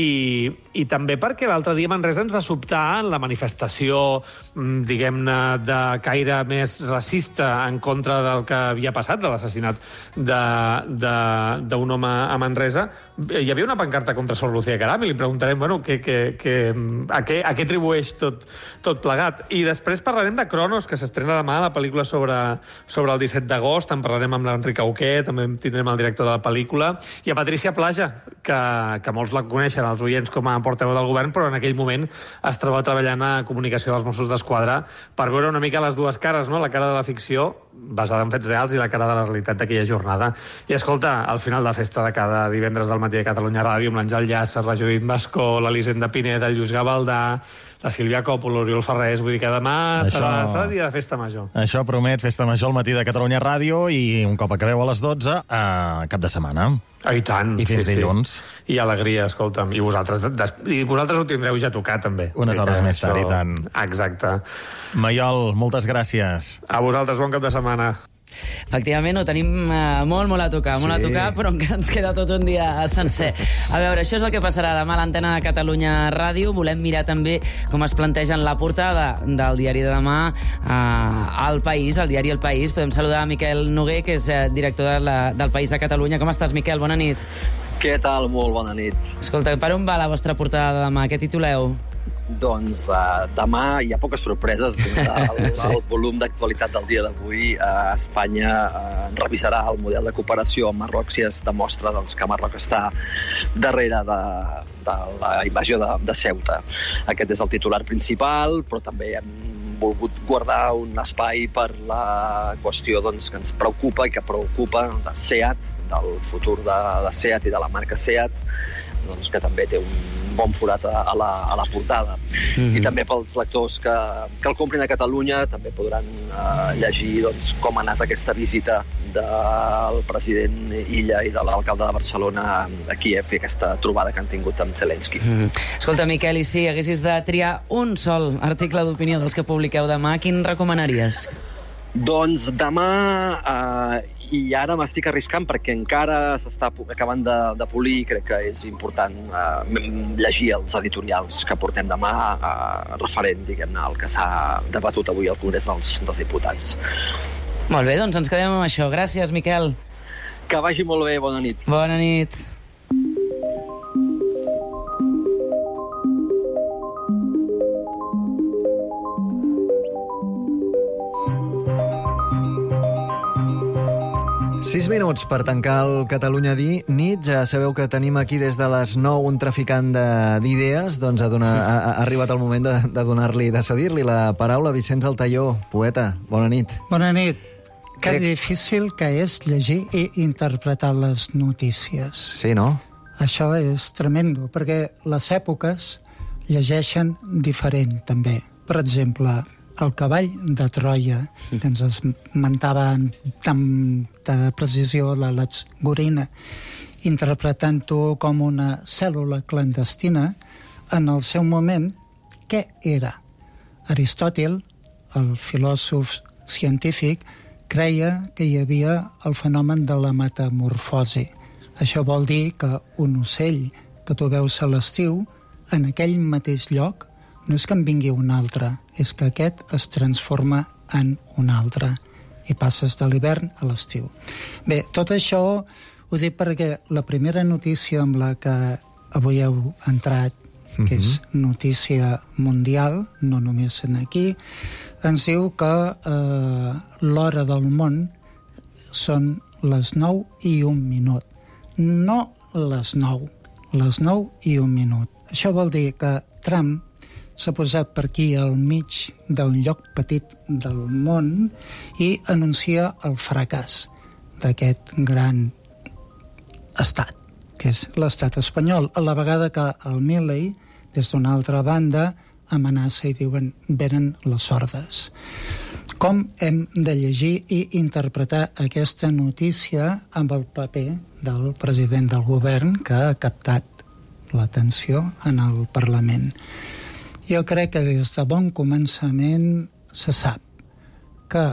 [SPEAKER 12] I, i també perquè l'altre dia Manresa ens va sobtar en la manifestació, diguem-ne, de caire més racista en contra del que havia passat, de l'assassinat d'un home a Manresa. Hi havia una pancarta contra Sor Lucía Caram i li preguntarem, bueno, que, que, que, a, què, a què atribueix tot, tot plegat. I després parlarem de Cronos, que s'estrena demà, la pel·lícula sobre, sobre el disset d'agost. En parlarem amb l'Enric Auqué, també tindrem el director de la pel·lícula, i a Patricia Plaja, que, que molts la coneixen, els oients, com a portaveu del govern, però en aquell moment es troba treballant a comunicació dels Mossos d'Esquadra per veure una mica les dues cares, no? La cara de la ficció, basada en fets reals, i la cara de la realitat d'aquella jornada. I escolta, al final de festa de cada divendres del matí de Catalunya Ràdio, amb l'Àngel Llàcer, la Judit Mascó, l'Elisenda Pineda, el Lluís Gavaldà, la Sílvia Còpol, l'Oriol Ferrés, vull dir que demà això... serà, serà dia de festa major.
[SPEAKER 7] Això promet, festa major al matí de Catalunya Ràdio, i un cop acabeu a les dotze, a cap de setmana.
[SPEAKER 12] Ah, i tant.
[SPEAKER 7] I fins
[SPEAKER 12] sí,
[SPEAKER 7] dilluns.
[SPEAKER 12] Sí. I alegria, escolta'm. I vosaltres, des... I vosaltres ho tindreu ja tocat, també.
[SPEAKER 7] Unes hores més tard,
[SPEAKER 12] això...
[SPEAKER 7] i tant.
[SPEAKER 12] Exacte.
[SPEAKER 7] Maiol, moltes gràcies.
[SPEAKER 12] A vosaltres, bon cap de setmana.
[SPEAKER 1] Efectivament, ho tenim uh, molt, molt a tocar, molt sí. a tocar, però encara ens queda tot un dia sencer. A veure, això és el que passarà demà a l'antena de Catalunya Ràdio. Volem mirar també com es plantegen la portada del diari de demà uh, al País, al diari El País. Podem saludar a Miquel Noguer, que és uh, director de la, del País de Catalunya. Com estàs, Miquel? Bona nit.
[SPEAKER 14] Què tal? Molt bona nit.
[SPEAKER 1] Escolta, per on va la vostra portada de demà? Què tituleu?
[SPEAKER 14] Doncs uh, demà hi ha poques sorpreses. El, sí. el volum d'actualitat del dia d'avui. Uh, Espanya uh, revisarà el model de cooperació amb Marroc si es demostra doncs, que Marroc està darrere de, de la invasió de, de Ceuta. Aquest és el titular principal, però també hem volgut guardar un espai per la qüestió doncs, que ens preocupa i que preocupa de SEAT, del futur de, de SEAT i de la marca SEAT, doncs, que també té un bon forat a, a, la, a la portada. Mm-hmm. I també pels lectors que, que el comprin a Catalunya també podran eh, llegir doncs, com ha anat aquesta visita del president Illa i de l'alcalde de Barcelona a Kíev i aquesta trobada que han tingut amb Zelensky.
[SPEAKER 1] Mm-hmm. Escolta, Miquel, i si haguessis de triar un sol article d'opinió dels que publiqueu demà, quin recomanaries?
[SPEAKER 14] Doncs demà, eh, i ara m'estic arriscant perquè encara s'està acabant de, de polir, crec que és important eh, llegir els editorials que portem demà eh, referent, diguem-ne, al que s'ha debatut avui al Congrés dels, dels Diputats.
[SPEAKER 1] Molt bé, doncs ens quedem amb això. Gràcies, Miquel.
[SPEAKER 14] Que vagi molt bé, bona nit.
[SPEAKER 1] Bona nit.
[SPEAKER 3] Sis minuts per tancar el Catalunya Di nit. Ja sabeu que tenim aquí des de les nou un traficant d'idees. Doncs ha, donar, ha, ha arribat el moment de, de donar-li, de cedir-li la paraula. Vicenç Altaió, poeta, bona nit.
[SPEAKER 15] Bona nit. Que Crec... difícil que és llegir i interpretar les notícies.
[SPEAKER 3] Sí, no?
[SPEAKER 15] Això és tremendo, perquè les èpoques llegeixen diferent, també. Per exemple, el cavall de Troia, que ens esmentava amb tanta precisió la Lex Gorina, interpretant-ho com una cèl·lula clandestina, en el seu moment, què era? Aristòtil, el filòsof científic, creia que hi havia el fenomen de la metamorfosi. Això vol dir que un ocell que tu veus a l'estiu, en aquell mateix lloc, no és que en vingui un altre, és que aquest es transforma en un altre i passes de l'hivern a l'estiu. Bé, tot això ho dic perquè la primera notícia amb la que avui heu entrat, que mm-hmm. és notícia mundial, no només en aquí, ens diu que eh, l'hora del món són les nou i un minut. No les nou, les nou i un minut. Això vol dir que Trump s'ha posat per aquí al mig d'un lloc petit del món i anuncia el fracàs d'aquest gran estat, que és l'estat espanyol, a la vegada que el Milley, des d'una altra banda, amenaça i diuen venen les sordes. Com hem de llegir i interpretar aquesta notícia amb el paper del president del govern que ha captat l'atenció en el Parlament? Jo crec que des de bon començament se sap que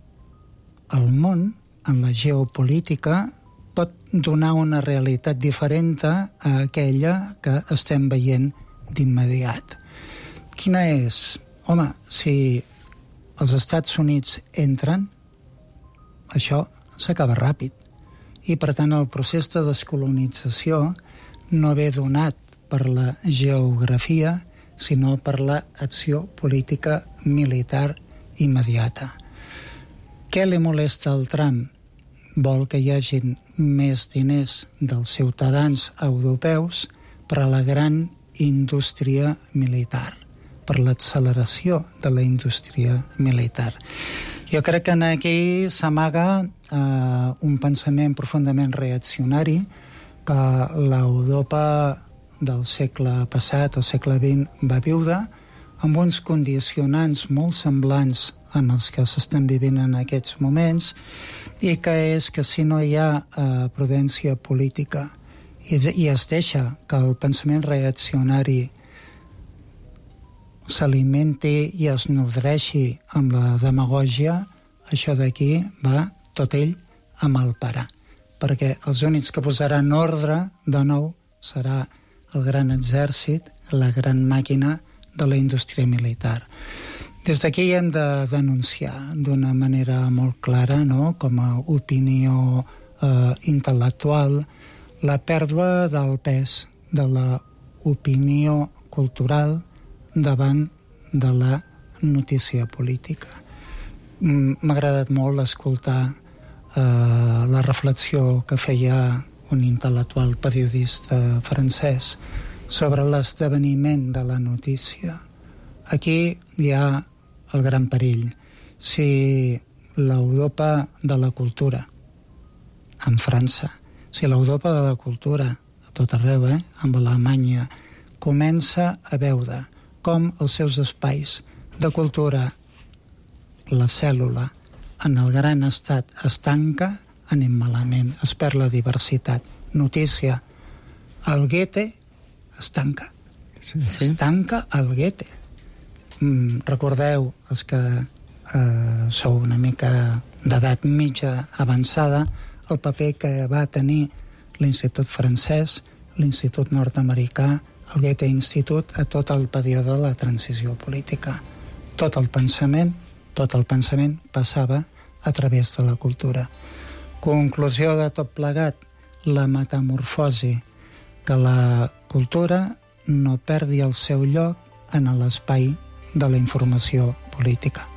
[SPEAKER 15] el món, en la geopolítica, pot donar una realitat diferent a aquella que estem veient d'immediat. Quina és? Home, si els Estats Units entren, això s'acaba ràpid. I, per tant, el procés de descolonització no ve donat per la geografia, sinó per l'acció política militar immediata. Què li molesta al Trump? Vol que hi hagin més diners dels ciutadans europeus per a la gran indústria militar, per l'acceleració de la indústria militar. Jo crec que aquí s'amaga eh, un pensament profundament reaccionari que l'Europa del segle passat, el segle vint, va viure amb uns condicionants molt semblants en els que s'estan vivint en aquests moments i que és que si no hi ha eh, prudència política i, i es deixa que el pensament reaccionari s'alimenti i es nodreixi amb la demagògia, això d'aquí va tot ell a malparar, perquè els únics que posaran ordre de nou serà el gran exèrcit, la gran màquina de la indústria militar. Des d'aquí hem de denunciar d'una manera molt clara, no?, com a opinió eh, intel·lectual, la pèrdua del pes de la opinió cultural davant de la notícia política. M'ha agradat molt escoltar eh, la reflexió que feia un intel·lectual periodista francès sobre l'esdeveniment de la notícia. Aquí hi ha el gran perill. Si l'Europa de la cultura, en França, Si l'Europa de la cultura, a tot arreu, eh, amb Alemanya, comença a veure com els seus espais de cultura, la cèl·lula, en el gran estat es tanca, anem malament, es perd la diversitat. Notícia, el Goethe es tanca. Sí, sí. Es tanca el Goethe. Mm, recordeu, els que eh, sou una mica d'edat mitja avançada, el paper que va tenir l'Institut francès, l'Institut nord-americà, el Goethe Institut a tot el període de la transició política. Tot el pensament, tot el pensament passava a través de la cultura. Conclusió de tot plegat, la metamorfosi, que la cultura no perdi el seu lloc en l'espai de la informació política.